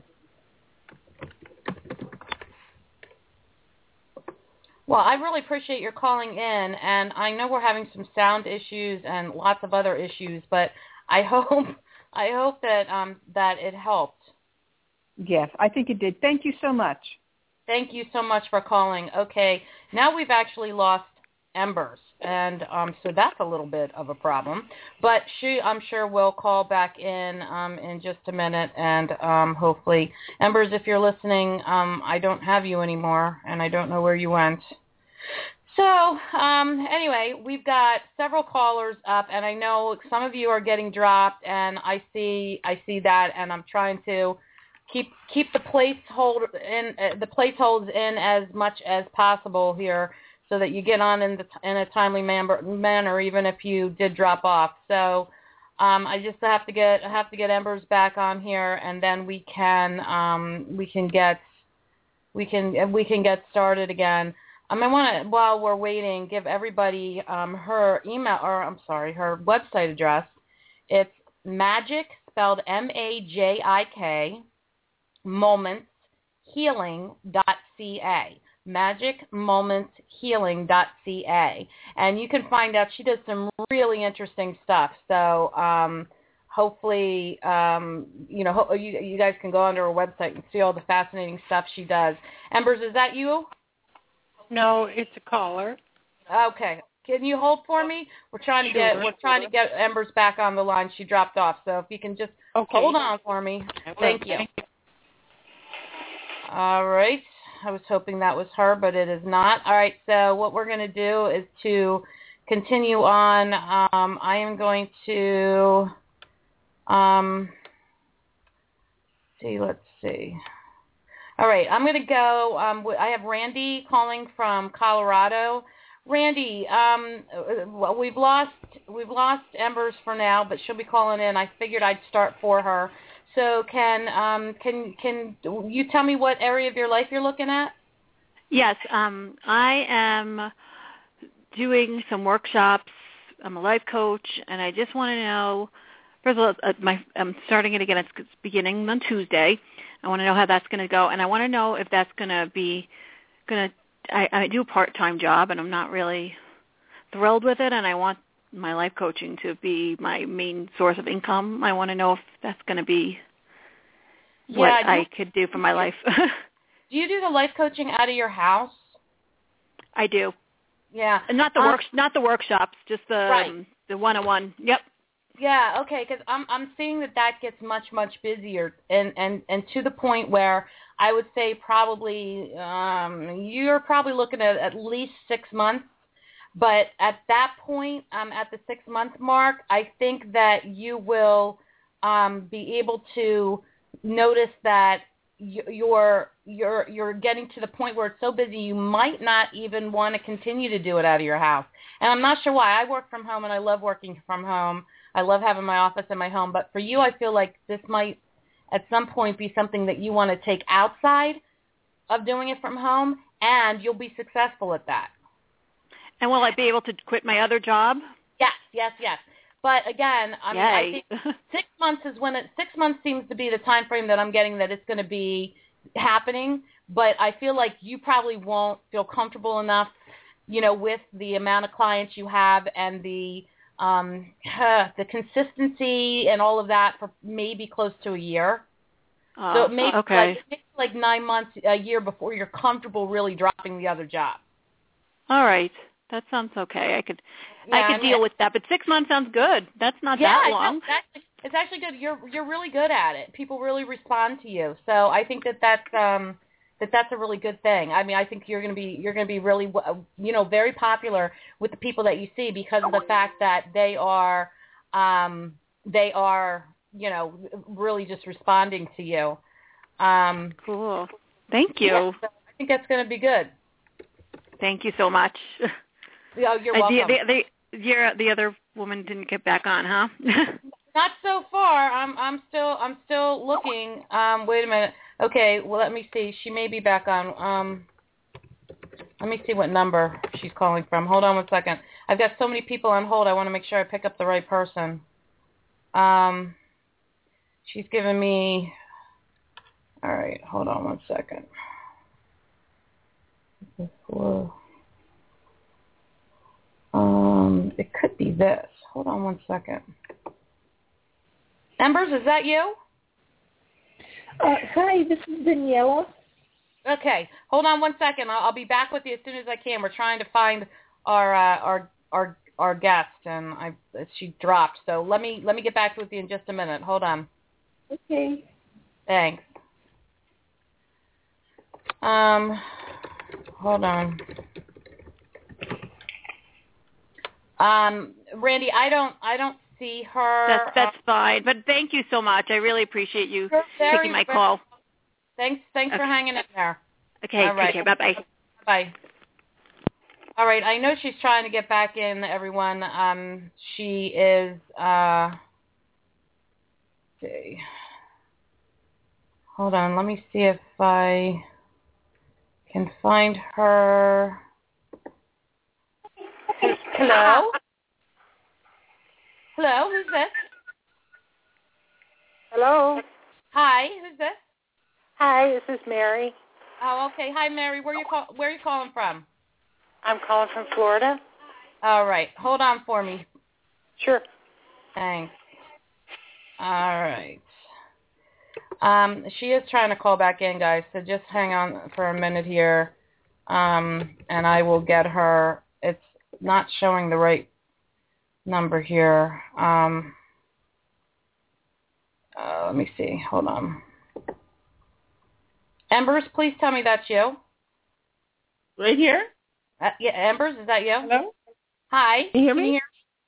Well, I really appreciate your calling in, and I know we're having some sound issues and lots of other issues, but I hope I hope that um, that it helped. Yes, I think it did. Thank you so much. Thank you so much for calling. Okay, now we've actually lost Embers, and um, so that's a little bit of a problem. But she, I'm sure, will call back in um, in just a minute, and um, hopefully, Embers, if you're listening, um, I don't have you anymore, and I don't know where you went. So um, anyway, we've got several callers up, and I know some of you are getting dropped, and I see I see that, and I'm trying to keep keep the placeholder in uh, the placeholds in as much as possible here, so that you get on in the in a timely manner, manner even if you did drop off. So um, I just have to get I have to get Embers back on here, and then we can um, we can get we can we can get started again. Um, I want to, while we're waiting, give everybody um, her email, or I'm sorry, her website address. It's Magic, spelled M A J I K, moments healing dot C A. magic moments healing dot C A. And you can find out, she does some really interesting stuff. So um, hopefully, um, you know, ho- you, you guys can go onto her website and see all the fascinating stuff she does. Embers, is that you? No, it's a caller. Okay. Can you hold for me? We're trying to get Sure. we're trying to get Embers back on the line. She dropped off. So if you can just okay. hold on for me. Thank you. All right. I was hoping that was her, but it is not. All right, so what we're going to do is to continue on. Um, I am going to um, see, let's see. All right, I'm going to go. Um, I have Randy calling from Colorado. Randy, um, well, we've lost we've lost Embers for now, but she'll be calling in. I figured I'd start for her. So can um, can can you tell me what area of your life you're looking at? Yes, um, I am doing some workshops. I'm a life coach, and I just want to know. First of all, uh, my, I'm starting it again. It's beginning on Tuesday. I want to know how that's going to go, and I want to know if that's going to be going to. I, I do a part-time job, and I'm not really thrilled with it, and I want my life coaching to be my main source of income. I want to know if that's going to be what yeah, I you, could do for my life. Do you do the life coaching out of your house? I do. Yeah, and not the um, work, not the workshops, just the right. um, the one-on-one. Yep. Yeah, okay, because I'm I'm seeing that that gets much much busier, and and and to the point where I would say probably um, you're probably looking at at least six months. But at that point, um, at the six-month mark, I think that you will um, be able to notice that you're you're you're getting to the point where it's so busy you might not even want to continue to do it out of your house. And I'm not sure why. I work from home, and I love working from home. I love having my office in my home. But for you, I feel like this might at some point be something that you want to take outside of doing it from home, and you'll be successful at that. And will I be able to quit my other job? Yes, yes, yes. But again, I mean, Yay. I think six months is when it. Six months seems to be the time frame that I'm getting that it's going to be happening. But I feel like you probably won't feel comfortable enough, you know, with the amount of clients you have and the um, the consistency and all of that for maybe close to a year. Uh, so maybe okay. like maybe like nine months, a year before you're comfortable really dropping the other job. All right. That sounds okay. I could, yeah, I could I mean, deal with that. But six months sounds good. That's not yeah, that long. Yeah, it's, it's actually good. You're you're really good at it. People really respond to you. So I think that that's um that that's a really good thing. I mean, I think you're going to be you're going to be really you know very popular with the people that you see because of the fact that they are um, they are, you know, really just responding to you. Um, cool. Thank you. Yeah, so I think that's going to be good. Thank you so much. Oh, you're welcome. Uh, the, the, the, you're, the other woman didn't get back on, huh? Not so far. I'm I'm still I'm still looking. Um, wait a minute. Okay, well let me see. She may be back on. Um, let me see what number she's calling from. Hold on one second. I've got so many people on hold. I want to make sure I pick up the right person. Um, she's given me. All right, hold on one second. Four. Um, it could be this. Hold on one second. Embers, is that you? Uh, hi, this is Daniela. Okay, hold on one second. I'll, I'll be back with you as soon as I can. We're trying to find our uh, our our our guest, and I she dropped. So let me let me get back with you in just a minute. Hold on. Okay. Thanks. Um, hold on. Um, Randy, I don't I don't see her. That's that's fine. But thank you so much. I really appreciate you very, taking my very, call. Thanks thanks okay. for hanging in there. Okay, all right. take care. Bye-bye. Bye. All right, I know she's trying to get back in, everyone. Um, she is, uh, let's see. Hold on, let me see if I can find her. Hello? Hello, who's this? Hello. Hi, who's this? Hi, this is Mary. Oh, okay. Hi, Mary. Where you call? Where are you calling from? I'm calling from Florida. All right. Hold on for me. Sure. Thanks. All right. Um, she is trying to call back in, guys, so just hang on for a minute here, um, and I will get her. It's not showing the right number here. Um, uh, let me see. Hold on. Embers, please tell me that's you. Right here? Uh, yeah, Embers, is that you? Hello? Hi. Can you hear can me? You hear,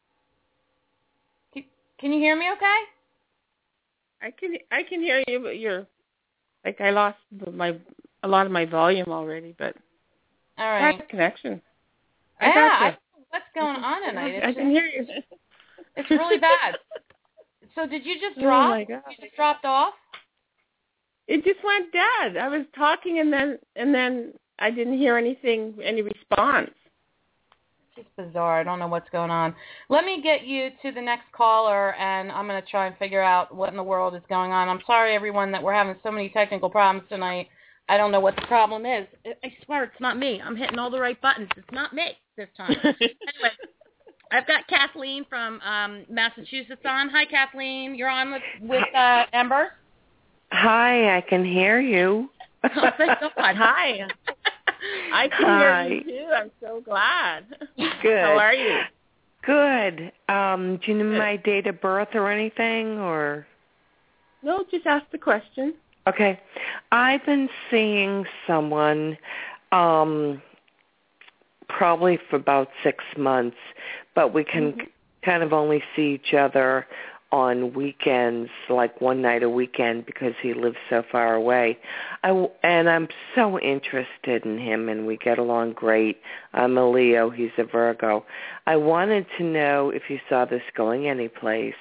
can, can you hear me okay? I can I can hear you, but you're, like I lost my a lot of my volume already, but all right. That's connection. I yeah, got you. I don't know what's going on tonight? It's I just, can hear you. It's really bad. So did you just Oh, drop? my God. You just dropped off? It just went dead. I was talking and then and then I didn't hear anything, any response. It's just bizarre. I don't know what's going on. Let me get you to the next caller, and I'm going to try and figure out what in the world is going on. I'm sorry, everyone, that we're having so many technical problems tonight. I don't know what the problem is. I swear it's not me. I'm hitting all the right buttons. It's not me this time. Anyway, I've got Kathleen from um, Massachusetts on. Hi, Kathleen. You're on with, with uh, Ember. Hi, I can hear you. Oh, thank God. Hi. I can Hi. hear you too. I'm so glad. Good. How are you? Good. Um, do you know Good. my date of birth or anything, or? No, just ask the question. Okay. I've been seeing someone um, probably for about six months, but we can mm-hmm. kind of only see each other on weekends, like one night a weekend, because he lives so far away. I, and I'm so interested in him, and we get along great. I'm a Leo. He's a Virgo. I wanted to know if you saw this going anyplace.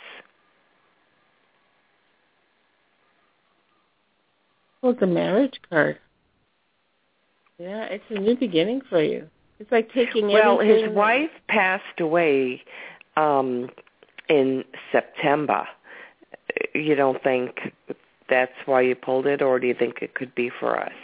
Well, it's a marriage card. Yeah, it's a new beginning for you. It's like taking well, everything. Well, his wife passed away um in September. You don't think that's why you pulled it, or do you think it could be for us?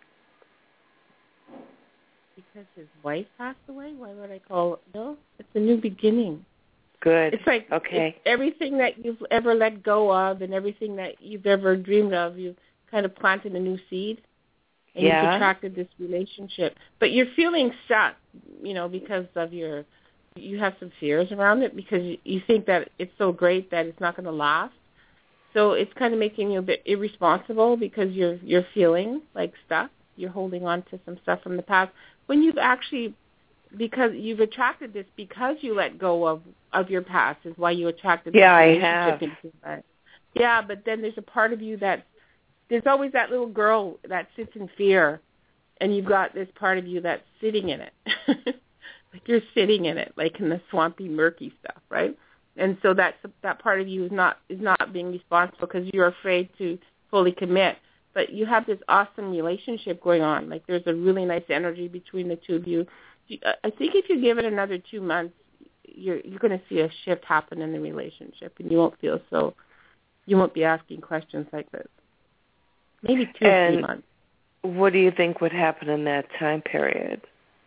Because his wife passed away? Why would I call it? No, it's a new beginning. Good. It's like okay. It's everything that you've ever let go of and everything that you've ever dreamed of, you've kind of planted a new seed, and yeah. you've attracted this relationship. But you're feeling stuck, you know, because of your you have some fears around it because you think that it's so great that it's not going to last. So it's kind of making you a bit irresponsible because you're you're feeling like stuck. You're holding on to some stuff from the past when you've actually because you've attracted this because you let go of, of your past is why you attracted yeah, this I have. into that. Yeah, but then there's a part of you that there's always that little girl that sits in fear, and you've got this part of you that's sitting in it. Like you're sitting in it, like in the swampy, murky stuff, right? And so that's that part of you is not is not being responsible because you're afraid to fully commit. But you have this awesome relationship going on. Like there's a really nice energy between the two of you. I think if you give it another two months, you're you're going to see a shift happen in the relationship, and you won't feel so. You won't be asking questions like this. Maybe two and or three months. What do you think would happen in that time period?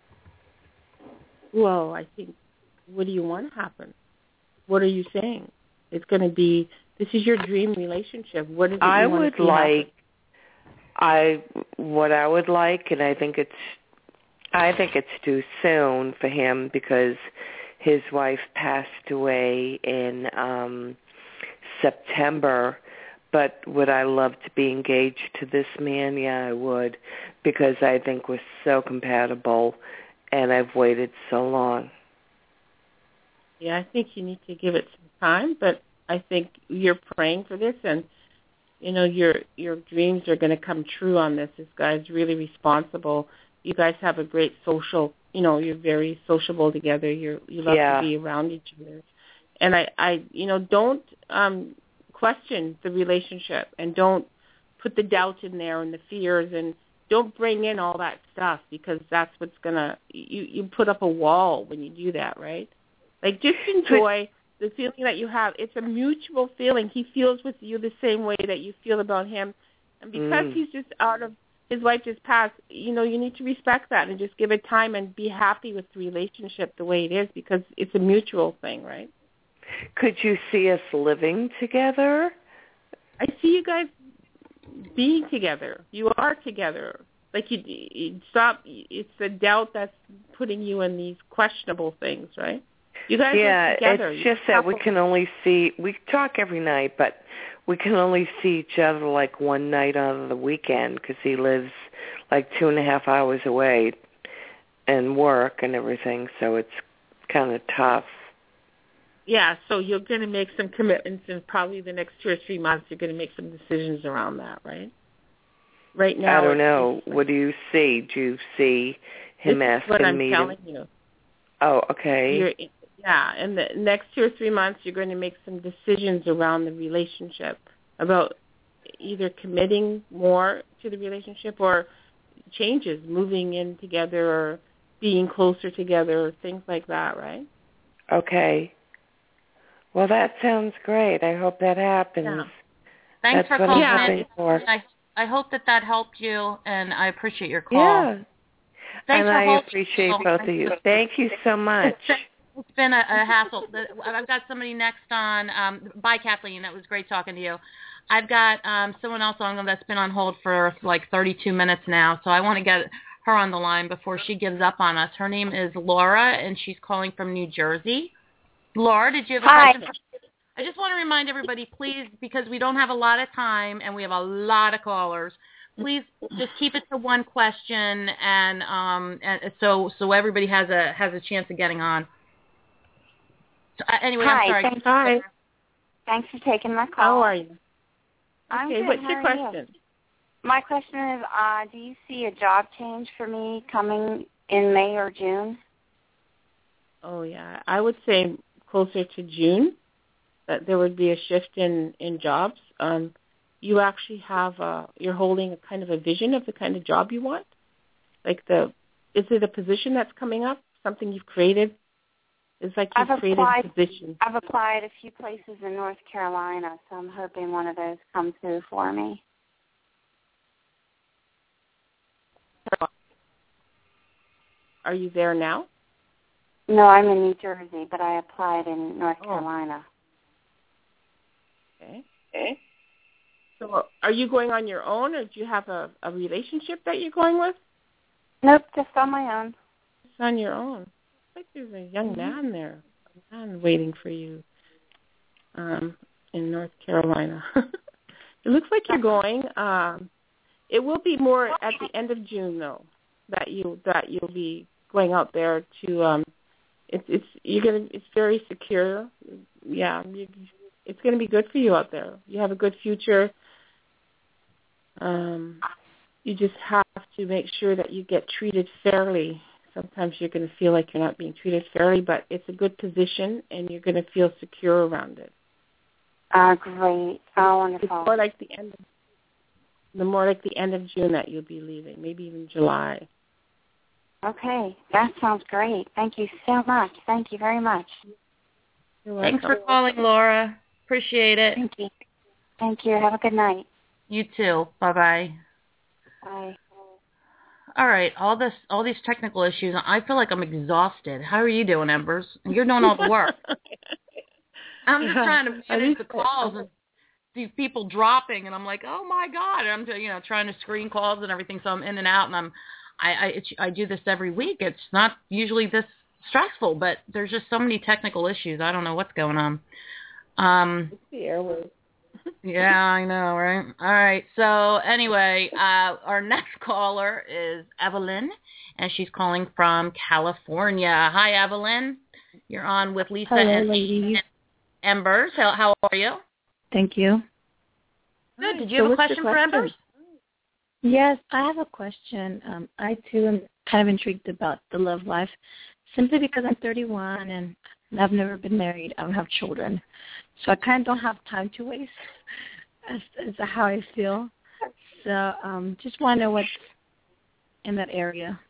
Well, I think, what do you want to happen? What are you saying? It's going to be, this is your dream relationship. What is it you I want would to see like, happen? I, what I would like, and I think it's, I think it's too soon for him because his wife passed away in um, September. But would I love to be engaged to this man? Yeah, I would, because I think we're so compatible, and I've waited so long. Yeah, I think you need to give it some time, but I think you're praying for this, and you know your your dreams are going to come true on this. This guy's really responsible. You guys have a great social, you know, you're very sociable together. You're you love yeah. to be around each other, and I, I, you know, don't. Um, question the relationship and don't put the doubt in there and the fears and don't bring in all that stuff because that's what's going to, you, you put up a wall when you do that, right? Like just enjoy the feeling that you have. It's a mutual feeling. He feels with you the same way that you feel about him. And because mm. he's just out of, his wife just passed, you know, you need to respect that and just give it time and be happy with the relationship the way it is because it's a mutual thing, right? Could you see us living together? I see you guys being together. You are together. Like you, you stop. It's the doubt that's putting you in these questionable things, right? You guys yeah, are together. it's just that we can only see. We talk every night, but we can only see each other like one night on the weekend because he lives like two and a half hours away, and work and everything. So it's kind of tough. Yeah, so you're going to make some commitments in probably the next two or three months. You're going to make some decisions around that, right? Right now, I don't know. It's, it's, what do you see? Do you see him this asking is what I'm me telling to? You. Oh, okay. You're, yeah, in the next two or three months, you're going to make some decisions around the relationship about either committing more to the relationship or changes, moving in together or being closer together or things like that, right? Okay. Well, that sounds great. I hope that happens. Yeah. Thanks That's for what calling I'm in. for. I, I hope that that helped you, and I appreciate your call. Yeah. Thanks and for I holding. appreciate both of you. Thank you so much. It's been a, a hassle. I've got somebody next on. Um, bye, Kathleen. That was great talking to you. I've got um, someone else on that's been on hold for like thirty-two minutes now, so I want to get her on the line before she gives up on us. Her name is Laura, and she's calling from New Jersey. Laura, did you have a Hi. question? I just want to remind everybody, please, because we don't have a lot of time and we have a lot of callers, please just keep it to one question, and, um, and so so everybody has a has a chance of getting on. So, uh, anyway, Hi, I'm sorry. Thanks, Hi. Thanks for taking my call. How are you? I'm okay, good. what's How your are question? You? My question is, uh, do you see a job change for me coming in May or June? Oh, yeah. I would say closer to June that there would be a shift in, in jobs. Um, you actually have, a, you're holding a kind of a vision of the kind of job you want? Like the, is it a position that's coming up, something you've created? It's like you've I've created applied, a position. I've applied a few places in North Carolina, so I'm hoping one of those comes through for me. Are you there now? No, I'm in New Jersey, but I applied in North Oh. Carolina. Okay. Okay. So are you going on your own, or do you have a, a relationship that you're going with? Nope, just on my own. Just on your own. It's like there's a young man there, a man waiting for you um, in North Carolina. It looks like you're going. Um, it will be more at the end of June, though, that you that you'll be going out there to um, it's it's you're gonna it's very secure. Yeah, you, it's gonna be good for you out there. You have a good future. Um, you just have to make sure that you get treated fairly. Sometimes you're going to feel like you're not being treated fairly, but it's a good position, and you're going to feel secure around it. Ah, uh, great. Oh, wonderful. It's more like the end of, the more like the end of June that you'll be leaving, maybe even July. Okay, that sounds great. Thank you so much. Thank you very much. Thanks for calling, Laura. Appreciate it. Thank you. Thank you. Have a good night. You too. Bye-bye. Bye. All right, all this, all these technical issues. I feel like I'm exhausted. How are you doing, Embers? You're doing all the work. I'm just trying to manage the calls and see people dropping, and I'm like, oh my god! And I'm, you know, trying to screen calls and everything, so I'm in and out, and I'm, I, I, it's, I do this every week. It's not usually this stressful, but there's just so many technical issues. I don't know what's going on. Um, it's the airwaves. Yeah, I know, right? All right. So anyway, uh, our next caller is Evelyn, and she's calling from California. Hi, Evelyn. You're on with Lisa Hello, and, ladies. and Embers. How, how are you? Thank you. Good. Did you So have a what's your question for Embers? Yes, I have a question. Um, I, too, am kind of intrigued about the love life, simply because I'm thirty-one and I've never been married. I don't have children. So I kind of don't have time to waste as, as to how I feel. So um, just want to know what's in that area.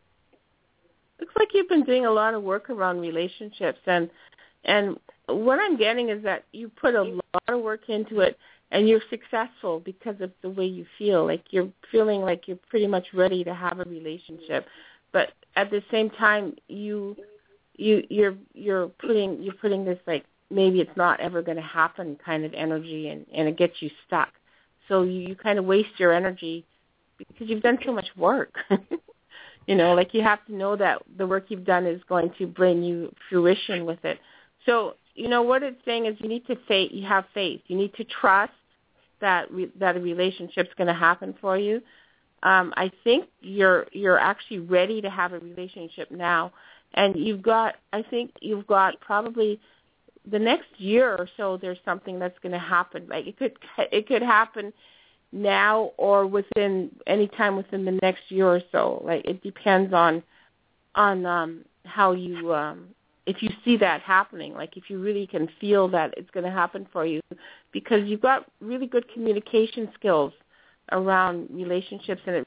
Looks like you've been doing a lot of work around relationships. And and what I'm getting is that you put a lot of work into it, and you're successful because of the way you feel. Like you're feeling like you're pretty much ready to have a relationship. But at the same time, you you you're you're putting you're putting this like maybe it's not ever going to happen kind of energy, and, and it gets you stuck. So you, you kind of waste your energy because you've done so much work. You know, like you have to know that the work you've done is going to bring you fruition with it. So, you know, what it's saying is you need to faith, you have faith. You need to trust that re, that a relationship's going to happen for you. Um, I think you're you're actually ready to have a relationship now. And you've got, I think you've got probably the next year or so, there's something that's going to happen. Like it could, it could happen now or within any time within the next year or so. Like it depends on, on um, how you, um, if you see that happening. Like if you really can feel that it's going to happen for you, because you've got really good communication skills around relationships, and it,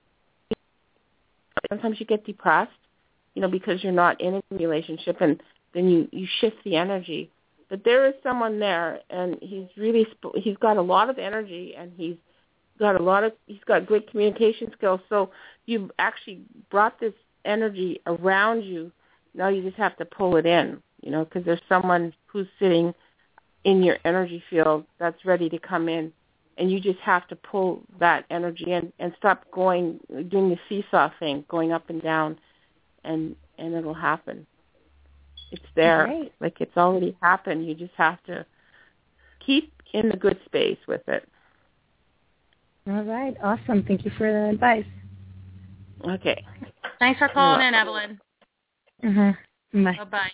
sometimes you get depressed, you know, because you're not in a relationship, and then you, you shift the energy. But there is someone there, and he's really, he's got a lot of energy, and he's got a lot of, he's got good communication skills. So you've actually brought this energy around you. Now you just have to pull it in, you know, because there's someone who's sitting in your energy field that's ready to come in, and you just have to pull that energy in and stop going, doing the seesaw thing, going up and down, and and it'll happen. It's there. Great. Like it's already happened. You just have to keep in the good space with it. All right. Awesome. Thank you for the advice. Okay. Thanks for calling in, Evelyn. Mm-hmm. Bye. Bye-bye.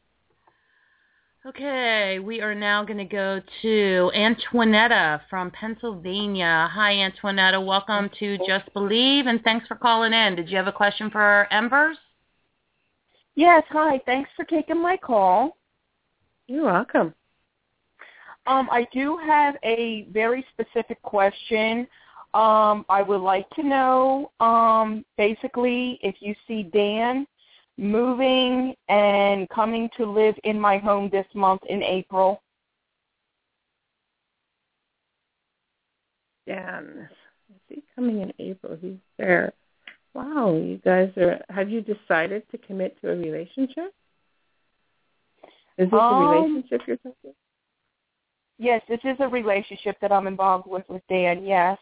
Okay, we are now going to go to Antoinetta from Pennsylvania. Hi, Antoinetta. Welcome to Just Believe, and thanks for calling in. Did you have a question for Embers? Yes, hi. Thanks for taking my call. You're welcome. Um, I do have a very specific question. Um, I would like to know, um, basically, if you see Dan moving and coming to live in my home this month in April. Dan, is he coming in April? He's there. Wow, you guys are, have you decided to commit to a relationship? Is this um, a relationship you're talking? Yes, this is a relationship that I'm involved with with Dan, yes.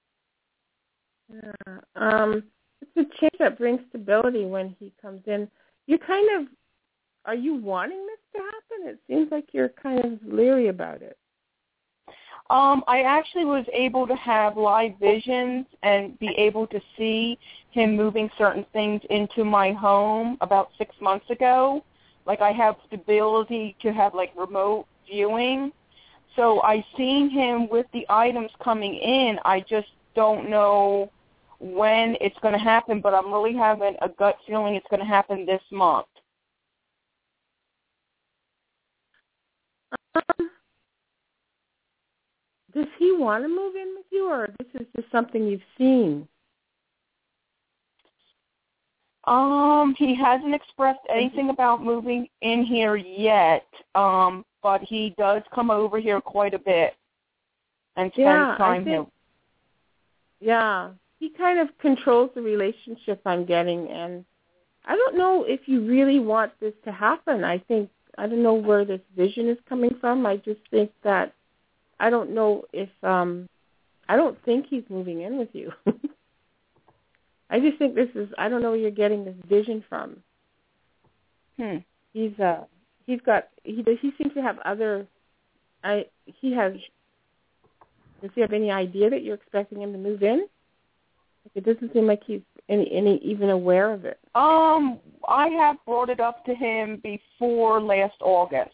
Yeah. Um, it's a change that brings stability when he comes in. You kind of, are you wanting this to happen? It seems like you're kind of leery about it. Um, I actually was able to have live visions and be able to see him moving certain things into my home about six months ago. Like I have the ability to have like remote viewing. So I seen him with the items coming in. I just don't know when it's going to happen, but I'm really having a gut feeling it's going to happen this month. Um, does he want to move in with you, or this is just something you've seen? Um, he hasn't expressed anything about moving in here yet, um, but he does come over here quite a bit and spend yeah, time I think, here. Yeah, he kind of controls the relationship I'm getting, and I don't know if you really want this to happen. I think, I don't know where this vision is coming from. I just think that, I don't know if, um, I don't think he's moving in with you. I just think this is, I don't know where you're getting this vision from. Hmm. He's, uh, he's got, he, he seems to have other, I, he has, does he have any idea that you're expecting him to move in? Like, it doesn't seem like he's any, any even aware of it. Um, I have brought it up to him before last August.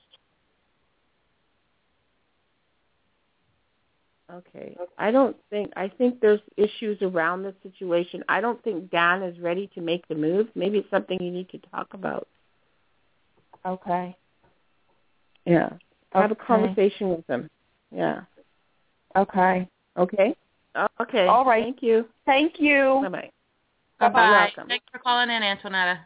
Okay. I don't think, I think there's issues around the situation. I don't think Dan is ready to make the move. Maybe it's something you need to talk about. Okay. Yeah. Have Okay. a conversation with him. Yeah. Okay. Okay? Okay. All right. Thank you. Thank you. Bye-bye. Bye-bye. You're welcome. Thanks for calling in, Antoinetta.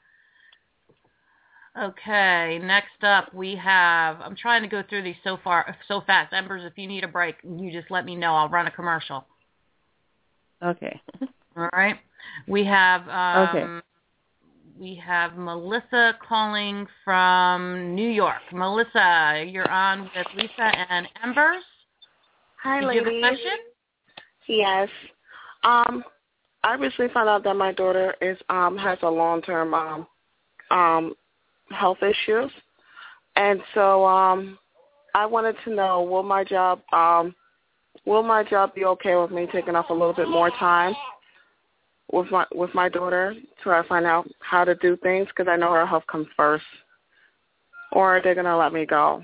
Okay, next up we have, I'm trying to go through these so far, so fast. Embers, if you need a break, you just let me know. I'll run a commercial. Okay. All right. We have, um, okay. we have Melissa calling from New York. Melissa, you're on with Lisa and Embers. Hi, Did ladies. you have a question? Yes. Um, I recently found out that my daughter is um has a long-term um um health issues, and so um I wanted to know, will my job um will my job be okay with me taking off a little bit more time with my with my daughter to try to find out how to do things, because I know her health comes first, or are they going to let me go?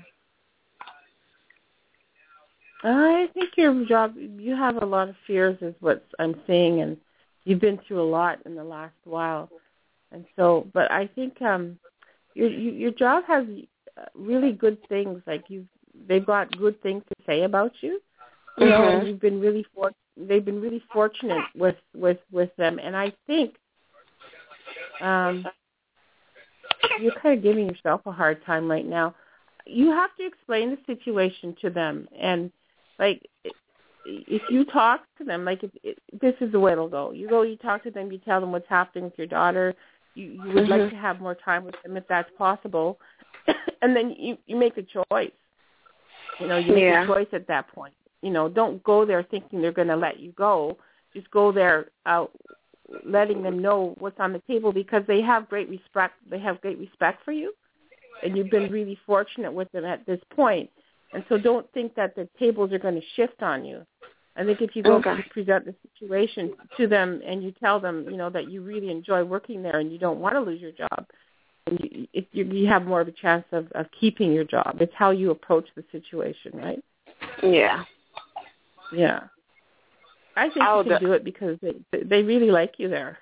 I think your job, you have a lot of fears is what I'm seeing, and you've been through a lot in the last while. And so, but I think um, your your job has really good things. Like you've, they've got good things to say about you. You know, Mm-hmm. and you've been really for, they've been really fortunate with, with, with them. And I think um, you're kind of giving yourself a hard time right now. You have to explain the situation to them, and like if you talk to them, like if, if this is the way it'll go. You go, you talk to them, you tell them what's happening with your daughter. You, you would Mm-hmm. like to have more time with them if that's possible, and then you you make a choice. You know, you make Yeah. a choice at that point. You know, don't go there thinking they're going to let you go. Just go there uh, letting them know what's on the table, because they have great respect. They have great respect for you, and you've been really fortunate with them at this point. And so don't think that the tables are going to shift on you. I think if you go Okay. to present the situation to them and you tell them, you know, that you really enjoy working there and you don't want to lose your job, and you, if you, you have more of a chance of, of keeping your job. It's how you approach the situation, right? Yeah. Yeah. I think I'll you can de- do it because they they really like you there.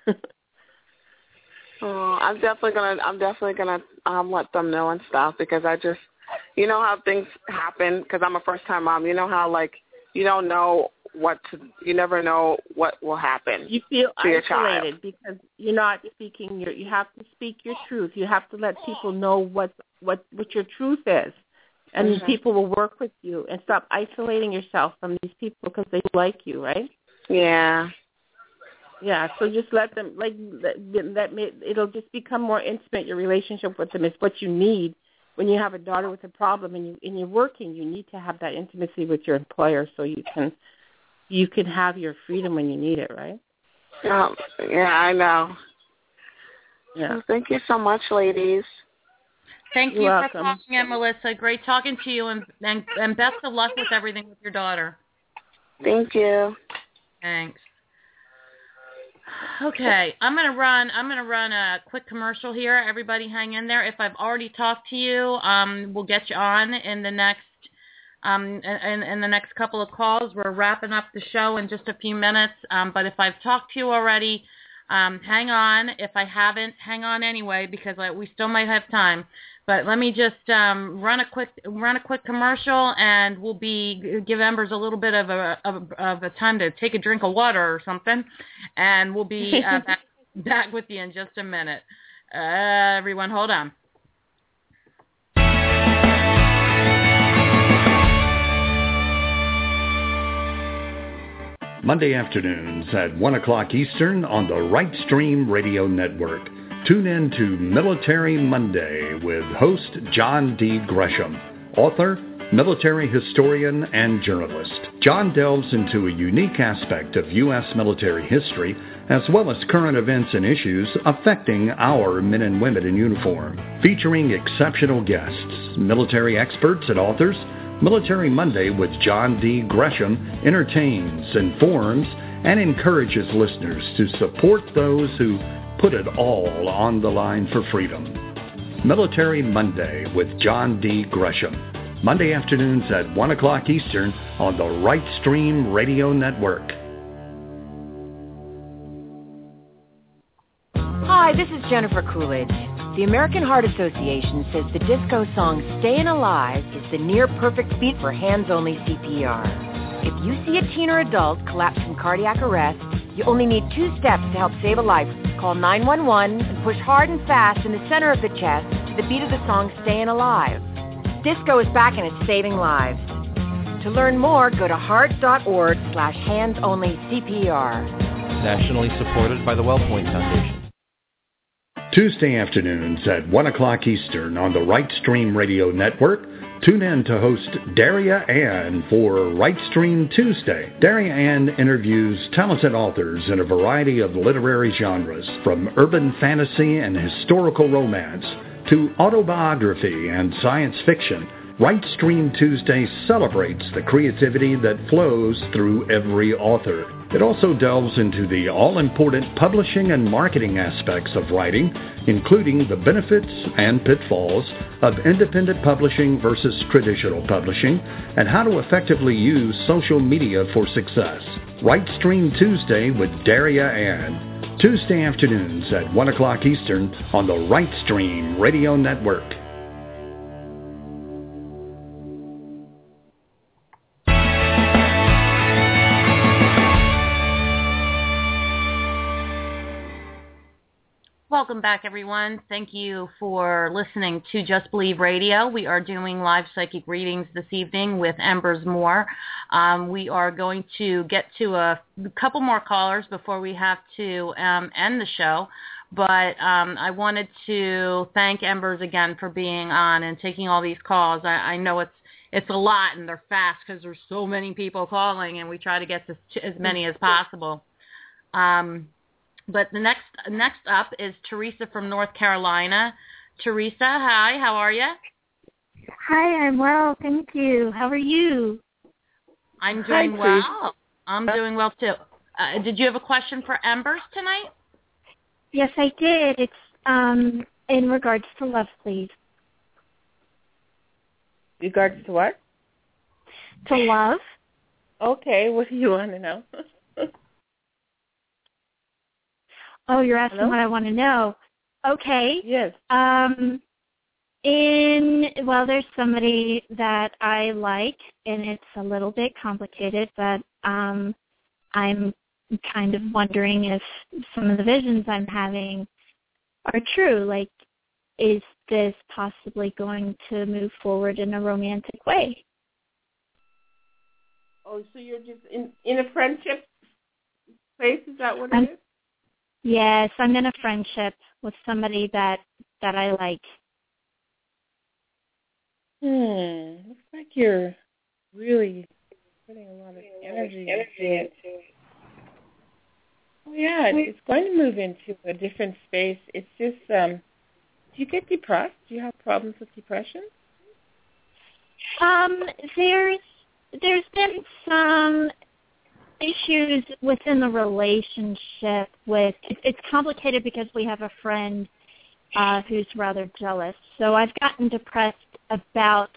Oh, I'm definitely gonna. I'm definitely gonna um, let them know and stuff, because I just, you know how things happen. Because I'm a first-time mom. You know how like you don't know what to. You never know what will happen. You feel to your isolated child. because you're not speaking your. You have to speak your truth. You have to let people know what what what your truth is, and Mm-hmm. people will work with you. And stop isolating yourself from these people because they like you, right? Yeah. Yeah, so just let them, like, let, let me, it'll just become more intimate, your relationship with them is what you need when you have a daughter with a problem and, you, and you're working. You need to have that intimacy with your employer so you can you can have your freedom when you need it, right? Um, yeah, I know. Yeah. Well, thank you so much, ladies. Thank You're you welcome. for calling in, Melissa. Great talking to you, and, and and best of luck with everything with your daughter. Thank you. Thanks. Okay, I'm gonna run. I'm gonna run a quick commercial here. Everybody, hang in there. If I've already talked to you, um, we'll get you on in the next um in, in the next couple of calls. We're wrapping up the show in just a few minutes. Um, but if I've talked to you already, um, hang on. If I haven't, hang on anyway because I, we still might have time. But let me just um, run a quick run a quick commercial, and we'll be give Embers a little bit of a of, of a time to take a drink of water or something, and we'll be uh, back, back with you in just a minute. Uh, everyone, hold on. Monday afternoons at one o'clock Eastern on the Right Stream Radio Network. Tune in to Military Monday with host John D. Gresham, author, military historian, and journalist. John delves into a unique aspect of U S military history, as well as current events and issues affecting our men and women in uniform. Featuring exceptional guests, military experts, and authors, Military Monday with John D. Gresham entertains, informs, and encourages listeners to support those who put it all on the line for freedom. Military Monday with John D. Gresham. Monday afternoons at one o'clock Eastern on the Right Stream Radio Network. Hi, this is Jennifer Coolidge. The American Heart Association says the disco song Stayin' Alive is the near-perfect beat for hands-only C P R. If you see a teen or adult collapse from cardiac arrest, you only need two steps to help save a life. Call nine one one and push hard and fast in the center of the chest to the beat of the song Stayin' Alive. Disco is back and it's saving lives. To learn more, go to heart.org slash hands-only CPR. Nationally supported by the WellPoint Foundation. Tuesday afternoons at one o'clock Eastern on the Right Stream Radio Network. Tune in to host Daria Ann for Right Stream Tuesday. Daria Ann interviews talented authors in a variety of literary genres, from urban fantasy and historical romance to autobiography and science fiction. Right Stream Tuesday celebrates the creativity that flows through every author. It also delves into the all-important publishing and marketing aspects of writing, including the benefits and pitfalls of independent publishing versus traditional publishing, and how to effectively use social media for success. Right Stream Tuesday with Daria Ann. Tuesday afternoons at one o'clock Eastern on the Right Stream Radio Network. Welcome back, everyone. Thank you for listening to Just Believe Radio. We are doing live psychic readings this evening with Embers Moore. Um, we are going to get to a couple more callers before we have to um, end the show. But um, I wanted to thank Embers again for being on and taking all these calls. I, I know it's it's a lot and they're fast because there's so many people calling, and we try to get to as many as possible. Um, But the next next up is Teresa from North Carolina. Teresa, hi, how are you? Hi, I'm well, thank you. How are you? I'm doing Hi, well. Teresa. I'm doing well, too. Uh, did you have a question for Embers tonight? Yes, I did. It's um in regards to love, please. Regards to what? To love. Okay, what do you want to know? Oh, you're asking Hello? what I want to know. Okay. Yes. Um, in well, there's somebody that I like, and it's a little bit complicated, but um, I'm kind of wondering if some of the visions I'm having are true. Like, is this possibly going to move forward in a romantic way? Oh, so you're just in in a friendship place? Is that what it I'm, is? Yes, I'm in a friendship with somebody that that I like. Hmm. Looks like you're really putting a lot of energy into it. Oh yeah, it's going to move into a different space. It's just um, you get depressed? Do you have problems with depression? Um, there's there's been some issues within the relationship with it, it's complicated because we have a friend uh, who's rather jealous. So I've gotten depressed about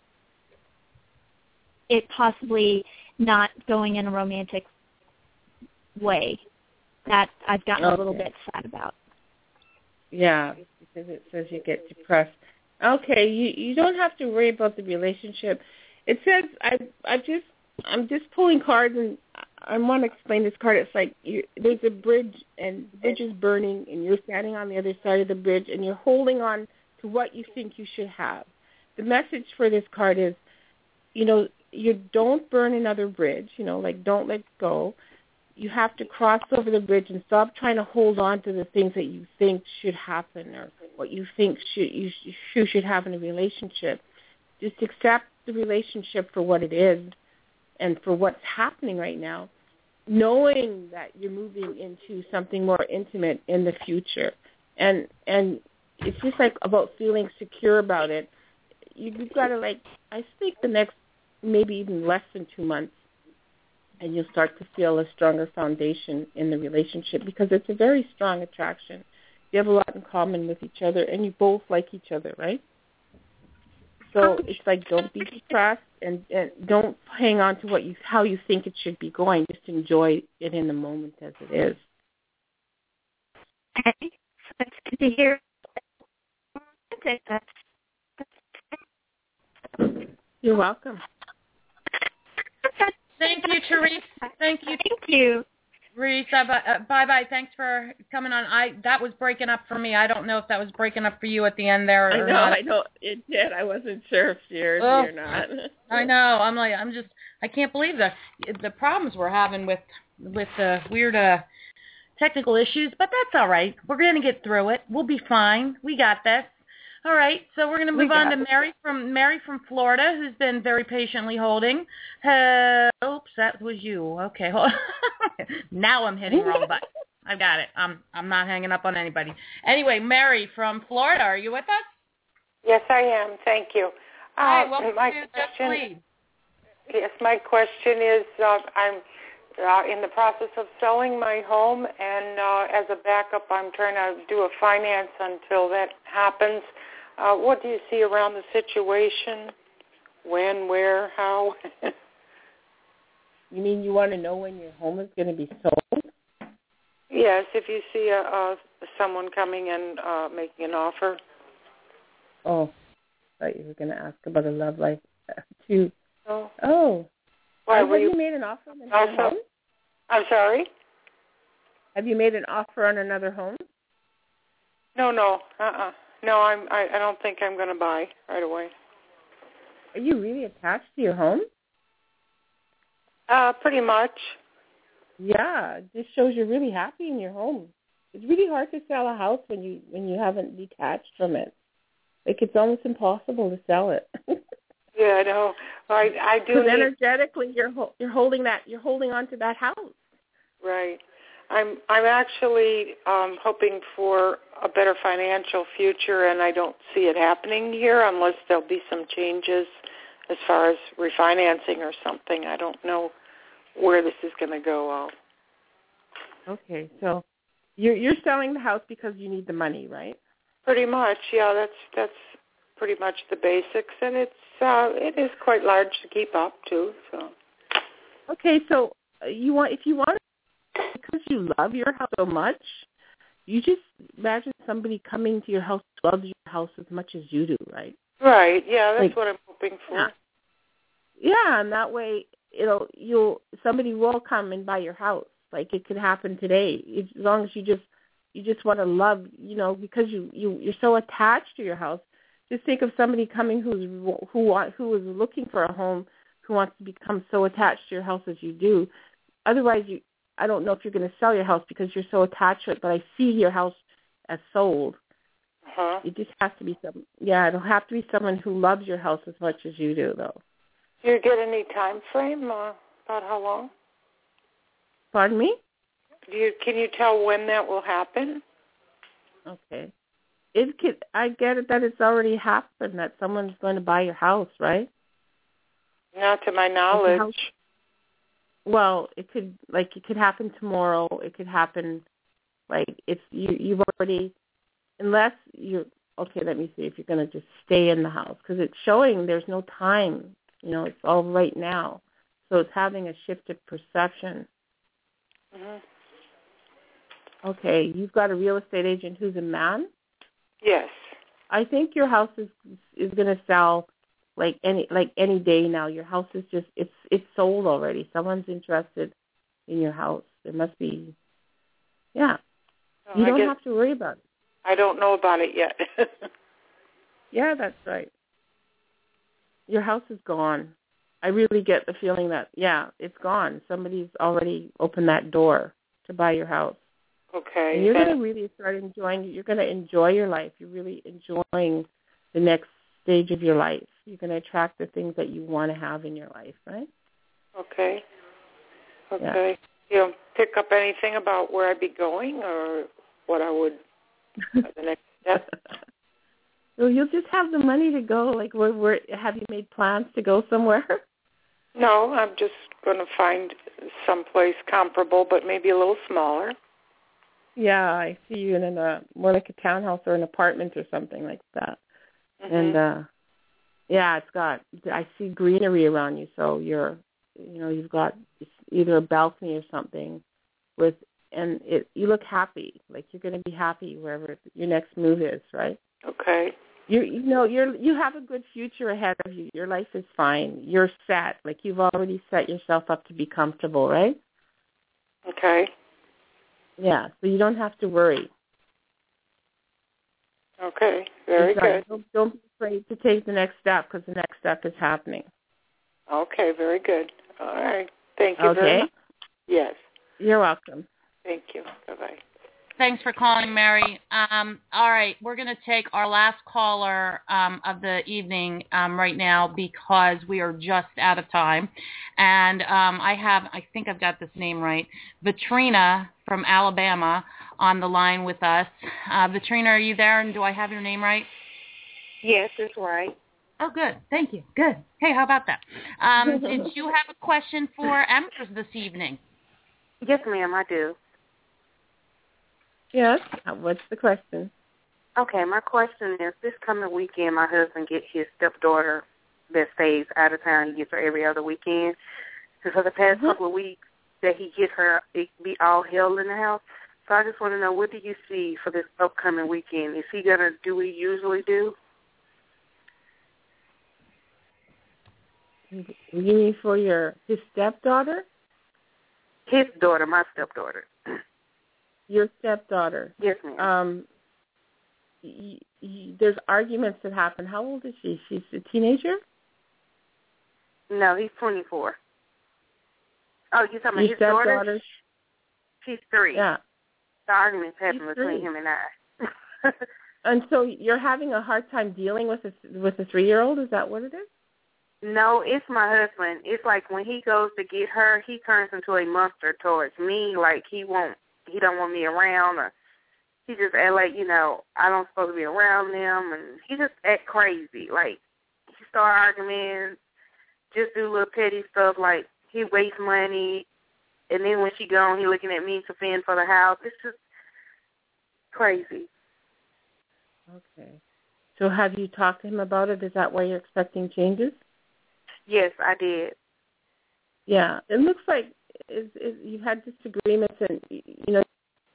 it possibly not going in a romantic way. That I've gotten okay. a little bit sad about. Yeah, because it says you get depressed. Okay, you you don't have to worry about the relationship. It says I I just I'm just pulling cards and I want to explain this card. It's like you, there's a bridge and the bridge is burning and you're standing on the other side of the bridge and you're holding on to what you think you should have. The message for this card is, you know, you don't burn another bridge. You know, like don't let go. You have to cross over the bridge and stop trying to hold on to the things that you think should happen or what you think should you, you should have in a relationship. Just accept the relationship for what it is and for what's happening right now, knowing that you're moving into something more intimate in the future. And and it's just like about feeling secure about it. You've got to, like, I think the next maybe even less than two months, and you'll start to feel a stronger foundation in the relationship because it's a very strong attraction. You have a lot in common with each other, and you both like each other, right? So it's like don't be depressed and, and don't hang on to what you how you think it should be going. Just enjoy it in the moment as it is. Okay, so it's good to hear. You're welcome. Thank you, Therese. Thank you. Thank you. Therese, uh, uh, bye-bye. Thanks for coming on. I That was breaking up for me. I don't know if that was breaking up for you at the end there or I know, not. I know. It did. I wasn't sure if you're oh, or not. I know. I'm like, I'm just, I can't believe the the problems we're having with, with the weird uh, technical issues, but that's all right. We're going to get through it. We'll be fine. We got this. All right, so we're going to move on to Mary from Mary from Florida, who's been very patiently holding. Uh, oops, that was you. Okay, hold on. Now I'm hitting the wrong button. I've got it. I'm I'm not hanging up on anybody. Anyway, Mary from Florida, are you with us? Yes, I am. Thank you. Hi, uh, welcome my to question, Just Bleed. Yes, my question is, uh, I'm uh, in the process of selling my home, and uh, as a backup, I'm trying to do a finance until that happens. Uh, what do you see around the situation? When, where, how? You mean you want to know when your home is going to be sold? Yes, if you see a, uh, someone coming and uh, making an offer. Oh, I thought you were going to ask about a love life too. Oh. Oh. Why, have were you you made an offer on another also, home? I'm sorry? Have you made an offer on another home? No, no. Uh-uh. No, I'm, I, I don't think I'm going to buy right away. Are you really attached to your home? Uh, pretty much. Yeah, it just shows you're really happy in your home. It's really hard to sell a house when you when you haven't detached from it. Like it's almost impossible to sell it. Yeah, I know. I I do. Because need... energetically, you're you're holding that you're holding on to that house. Right. I'm I'm actually um, hoping for a better financial future, and I don't see it happening here unless there'll be some changes as far as refinancing or something. I don't know where this is going to go. I'll... Okay, so you're you're selling the house because you need the money, right? Pretty much, yeah. That's that's pretty much the basics, and it's uh, it is quite large to keep up too. So. Okay, so you want if you want. Because you love your house so much, you just imagine somebody coming to your house who loves your house as much as you do, right? Right. Yeah, that's like, what I'm hoping for. Yeah. yeah, and that way, it'll you'll somebody will come and buy your house. Like it could happen today, as long as you just you just want to love, you know, because you you you're so attached to your house. Just think of somebody coming who's who want who is looking for a home, who wants to become so attached to your house as you do. Otherwise, you. I don't know if you're going to sell your house because you're so attached to it, but I see your house as sold. Uh-huh. It just has to be some. Yeah, it'll have to be someone who loves your house as much as you do, though. Do you get any time frame uh, about how long? Pardon me? Do you can you tell when that will happen? Okay. it could. I get it that it's already happened. That someone's going to buy your house, right? Not to my knowledge. Well, it could like it could happen tomorrow. It could happen like if you you've already, unless you okay. Let me see if you're going to just stay in the house because it's showing there's no time. You know, it's all right now. So it's having a shifted perception. Mm-hmm. Okay, you've got a real estate agent who's a man? Yes. I think your house is is going to sell like any like any day now. Your house is just it's it's sold already. Someone's interested in your house. There must be yeah. Oh, you I don't guess have to worry about it. I don't know about it yet. Yeah, that's right. Your house is gone. I really get the feeling that yeah, it's gone. Somebody's already opened that door to buy your house. Okay. And you're then, going to really start enjoying, you're going to enjoy your life. You're really enjoying the next stage of your life. You're going to attract the things that you want to have in your life, right? Okay. Okay. Yeah. You pick up anything about where I'd be going or what I would, the next step? Well, you'll just have the money to go. Like, where, where, have you made plans to go somewhere? No, I'm just going to find someplace comparable, but maybe a little smaller. Yeah, I see you in a more like a townhouse or an apartment or something like that. Mm-hmm. And uh yeah, it's got I see greenery around you, so you're you know, you've got either a balcony or something with and it you look happy. Like you're going to be happy wherever your next move is, right? Okay. You you know, you're you have a good future ahead of you. Your life is fine. You're set. Like you've already set yourself up to be comfortable, right? Okay. Yeah, so you don't have to worry. Okay, very Exactly. good. Don't, don't be afraid to take the next step because the next step is happening. Okay, very good. All right. Thank you okay. very much. Yes. You're welcome. Thank you. Bye-bye. Thanks for calling, Mary. Um, all right, we're going to take our last caller um, of the evening um, right now because we are just out of time. And um, I have, I think I've got this name right, Vitrina from Alabama on the line with us. Uh, Vitrina, are you there? And do I have your name right? Yes, that's right. Oh, good. Thank you. Good. Hey, how about that? Um, did you have a question for Embers this evening? Yes, ma'am, I do. Yes. What's the question? Okay, my question is, this coming weekend, my husband gets his stepdaughter that stays out of town. He gets her every other weekend. And for the past mm-hmm. couple of weeks that he gets her, it be all hell in the house. So I just want to know, what do you see for this upcoming weekend? Is he going to do what he usually do? You mean for your his stepdaughter? His daughter, my stepdaughter. Your stepdaughter. Yes, ma'am. Um, y- y- there's arguments that happen. How old is she? She's a teenager? No, he's twenty-four. Oh, you're talking Your about his daughter? stepdaughter? She's three. Yeah. The arguments happen She's between three. him and I. And so you're having a hard time dealing with a, with a three-year-old? Is that what it is? No, it's my husband. It's like when he goes to get her, he turns into a monster towards me. Like he won't. He don't want me around, or he just act like, you know, I don't supposed to be around them, and he just act crazy. Like, he start arguing, just do little petty stuff, like he wastes money, and then when she gone, he looking at me to fend for the house. It's just crazy. Okay. So have you talked to him about it? Is that why you're expecting changes? Yes, I did. Yeah. It looks like is, is you've had disagreements and, you know,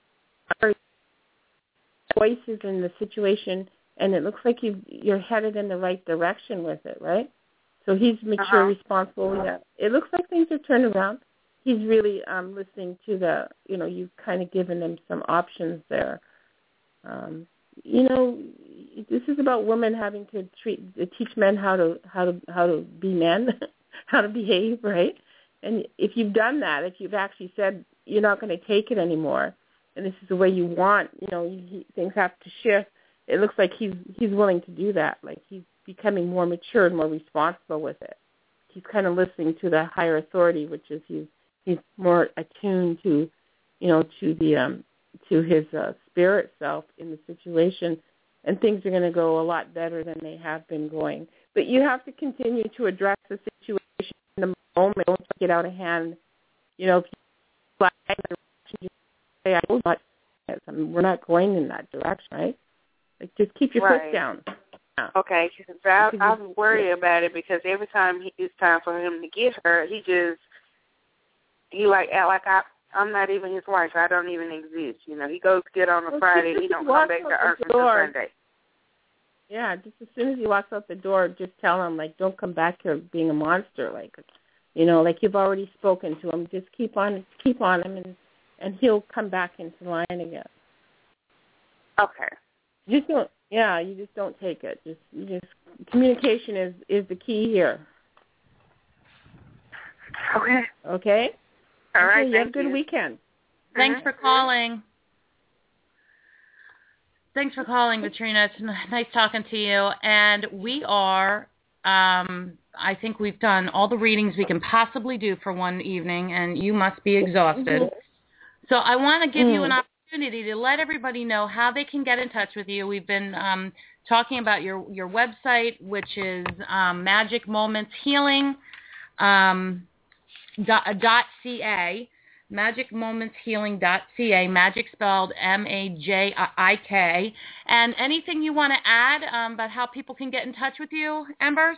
choices in the situation, and it looks like you you're headed in the right direction with it, right? So he's mature, uh-huh. responsible. Yeah. It looks like things are turned around. He's really um, listening to the, you know, you've kind of given him some options there. Um, you know, this is about women having to treat, teach men how to how to how to be men, how to behave, right? And if you've done that, if you've actually said you're not going to take it anymore, and this is the way you want, you know, you, things have to shift. It looks like he's he's willing to do that. Like he's becoming more mature and more responsible with it. He's kind of listening to the higher authority, which is he's he's more attuned to, you know, to the um, to his uh, spirit self in the situation, and things are going to go a lot better than they have been going. But you have to continue to address the situation in the moment. Don't get out of hand. You know, if you fly in the direction, just say, I told you I mean, we're not going in that direction, right? Like, just keep your right. foot down. Yeah. Okay, because I, I was worried about it because every time he, it's time for him to get her, he just, he like, act like I, I'm not even his wife. I don't even exist. You know, he goes to get on a well, Friday. He don't come back to Earth until Sunday. Yeah, just as soon as he walks out the door, just tell him, like, don't come back here being a monster. Like, you know, like you've already spoken to him. Just keep on, keep on him, and, and he'll come back into line again. Okay. Just don't, yeah, you just don't take it. Just, you just communication is, is the key here. Okay. Okay? All right, okay, you thank have a good you. weekend. Thanks Mm-hmm. for calling. Thanks for calling, Katrina. It's n- nice talking to you. And we are, um, I think we've done all the readings we can possibly do for one evening, and you must be exhausted. Mm-hmm. So I want to give mm. you an opportunity to let everybody know how they can get in touch with you. We've been um, talking about your, your website, which is um, Magic Moments Healing. Um, dot, dot ca, magic moments healing dot c a, magic spelled M A J I K. And anything you want to add um, about how people can get in touch with you, Embers?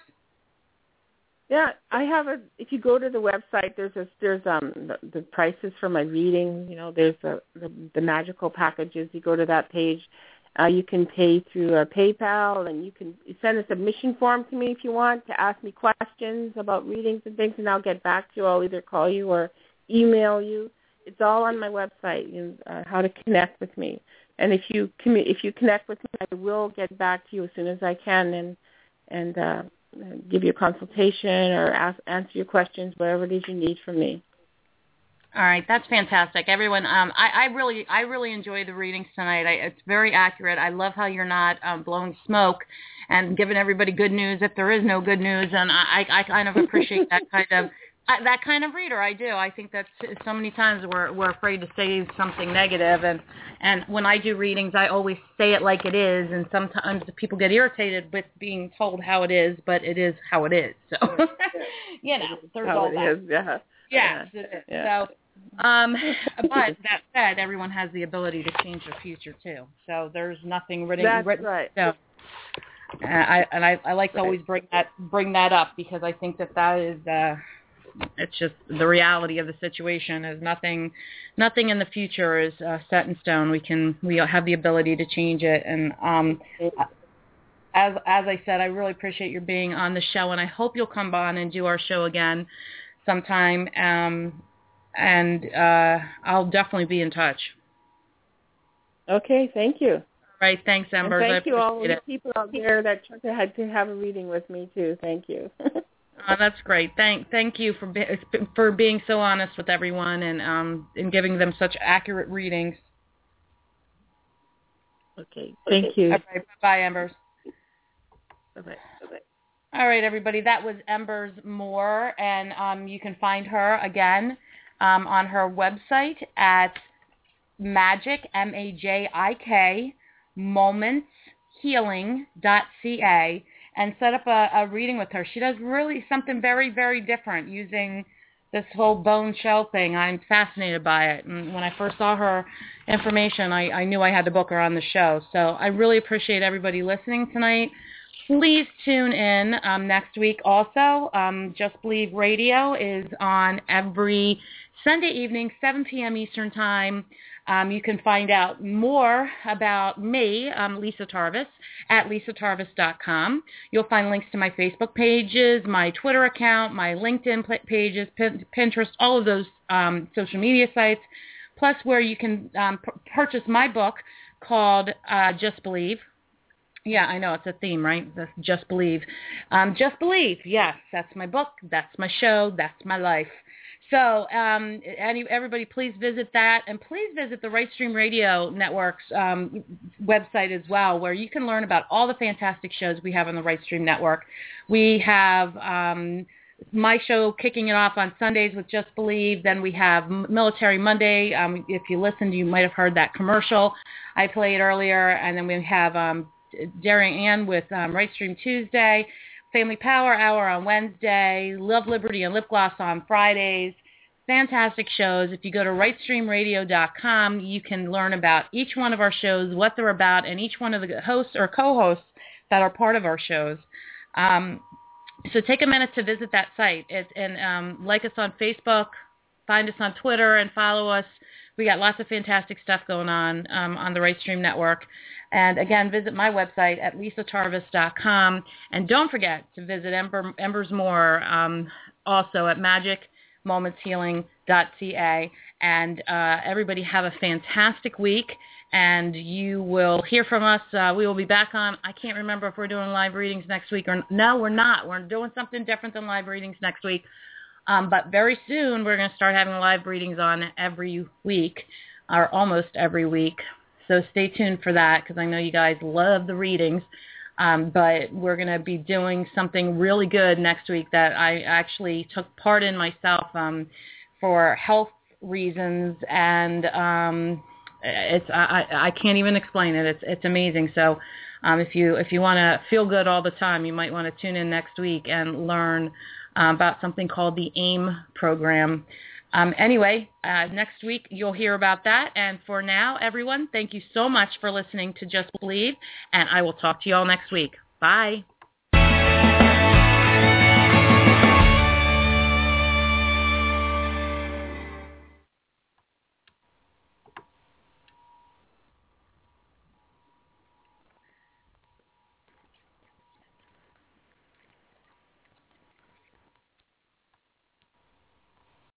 Yeah, I have a. If you go to the website, there's a, there's um the, the prices for my reading. You know, there's a, the the magical packages. You go to that page. Uh, you can pay through uh, PayPal, and you can send a submission form to me if you want to ask me questions about readings and things, and I'll get back to you. I'll either call you or email you. It's all on my website, you know, uh, how to connect with me. And if you commu- if you connect with me, I will get back to you as soon as I can and and uh, give you a consultation or ask, answer your questions, whatever it is you need from me. All right, that's fantastic, everyone. Um, I, I really, I really enjoy the readings tonight. I, it's very accurate. I love how you're not um, blowing smoke and giving everybody good news if there is no good news, and I, I kind of appreciate that kind of I, that kind of reader. I do. I think that so many times we're we're afraid to say something negative, and and when I do readings, I always say it like it is, and sometimes people get irritated with being told how it is, but it is how it is. So, you know, there's how all it that. Is, yeah. Yes, yeah. it is. Yeah. So. Um, but that said, everyone has the ability to change their future too. So there's nothing written. That's written right. So, uh, I and I, I like to right. always bring that bring that up because I think that that is uh, it's just the reality of the situation. Is nothing nothing in the future is uh, set in stone. We can we have the ability to change it. And um, as as I said, I really appreciate your being on the show, and I hope you'll come on and do our show again sometime. Um, And uh, I'll definitely be in touch. Okay, thank you. All right, thanks, Embers. And thank I you all the it. people out there that had to have a reading with me too. Thank you. Oh, that's great. Thank thank you for be, for being so honest with everyone and um and giving them such accurate readings. Okay, thank you. All right, bye, Embers. Bye-bye. Bye-bye. All right, everybody. That was Embers Moore, and um, you can find her again um, on her website at Magic M A J I K moments healing dot c a and set up a, a reading with her. She does really something very, very different using this whole bone shell thing. I'm fascinated by it. And when I first saw her information, I, I knew I had to book her on the show. So I really appreciate everybody listening tonight. Please tune in um, next week also. Um, Just Believe Radio is on every Sunday evening, seven p.m. Eastern Time. Um, you can find out more about me, um, Lisa Tarvis, at lisa tarvis dot com. You'll find links to my Facebook pages, my Twitter account, my LinkedIn pages, Pinterest, all of those um, social media sites, plus where you can um, p- purchase my book called uh, Just Believe. Yeah, I know. It's a theme, right? That's Just Believe. Um, Just Believe. Yes, that's my book. That's my show. That's my life. So um, any, everybody, please visit that. And please visit the Right Stream Radio Network's um, website as well, where you can learn about all the fantastic shows we have on the Right Stream Network. We have um, my show kicking it off on Sundays with Just Believe. Then we have Military Monday. Um, if you listened, you might have heard that commercial I played earlier. And then we have... Um, Daring Ann with um, Right Stream Tuesday, Family Power Hour on Wednesday, Love, Liberty, and Lip Gloss on Fridays. Fantastic shows. If you go to right stream radio dot com, you can learn about each one of our shows, what they're about, and each one of the hosts or co-hosts that are part of our shows. Um, so take a minute to visit that site. It, and um, like us on Facebook, find us on Twitter, and follow us. We got lots of fantastic stuff going on um, on the Right Stream Network. And again, visit my website at lisa tarvis dot com. And don't forget to visit Ember, Embers More um, also at magic moments healing dot c a. And uh, everybody have a fantastic week. And you will hear from us. Uh, we will be back on. I can't remember if we're doing live readings next week or no, we're not. We're doing something different than live readings next week. Um, but very soon we're going to start having live readings on every week, or almost every week. So stay tuned for that, because I know you guys love the readings. Um, but we're going to be doing something really good next week that I actually took part in myself um, for health reasons, and um, it's I, I can't even explain it. It's it's amazing. So um, if you if you want to feel good all the time, you might want to tune in next week and learn Uh, about something called the AIM program. Um, anyway, uh, next week you'll hear about that. And for now, everyone, thank you so much for listening to Just Believe, and I will talk to you all next week. Bye.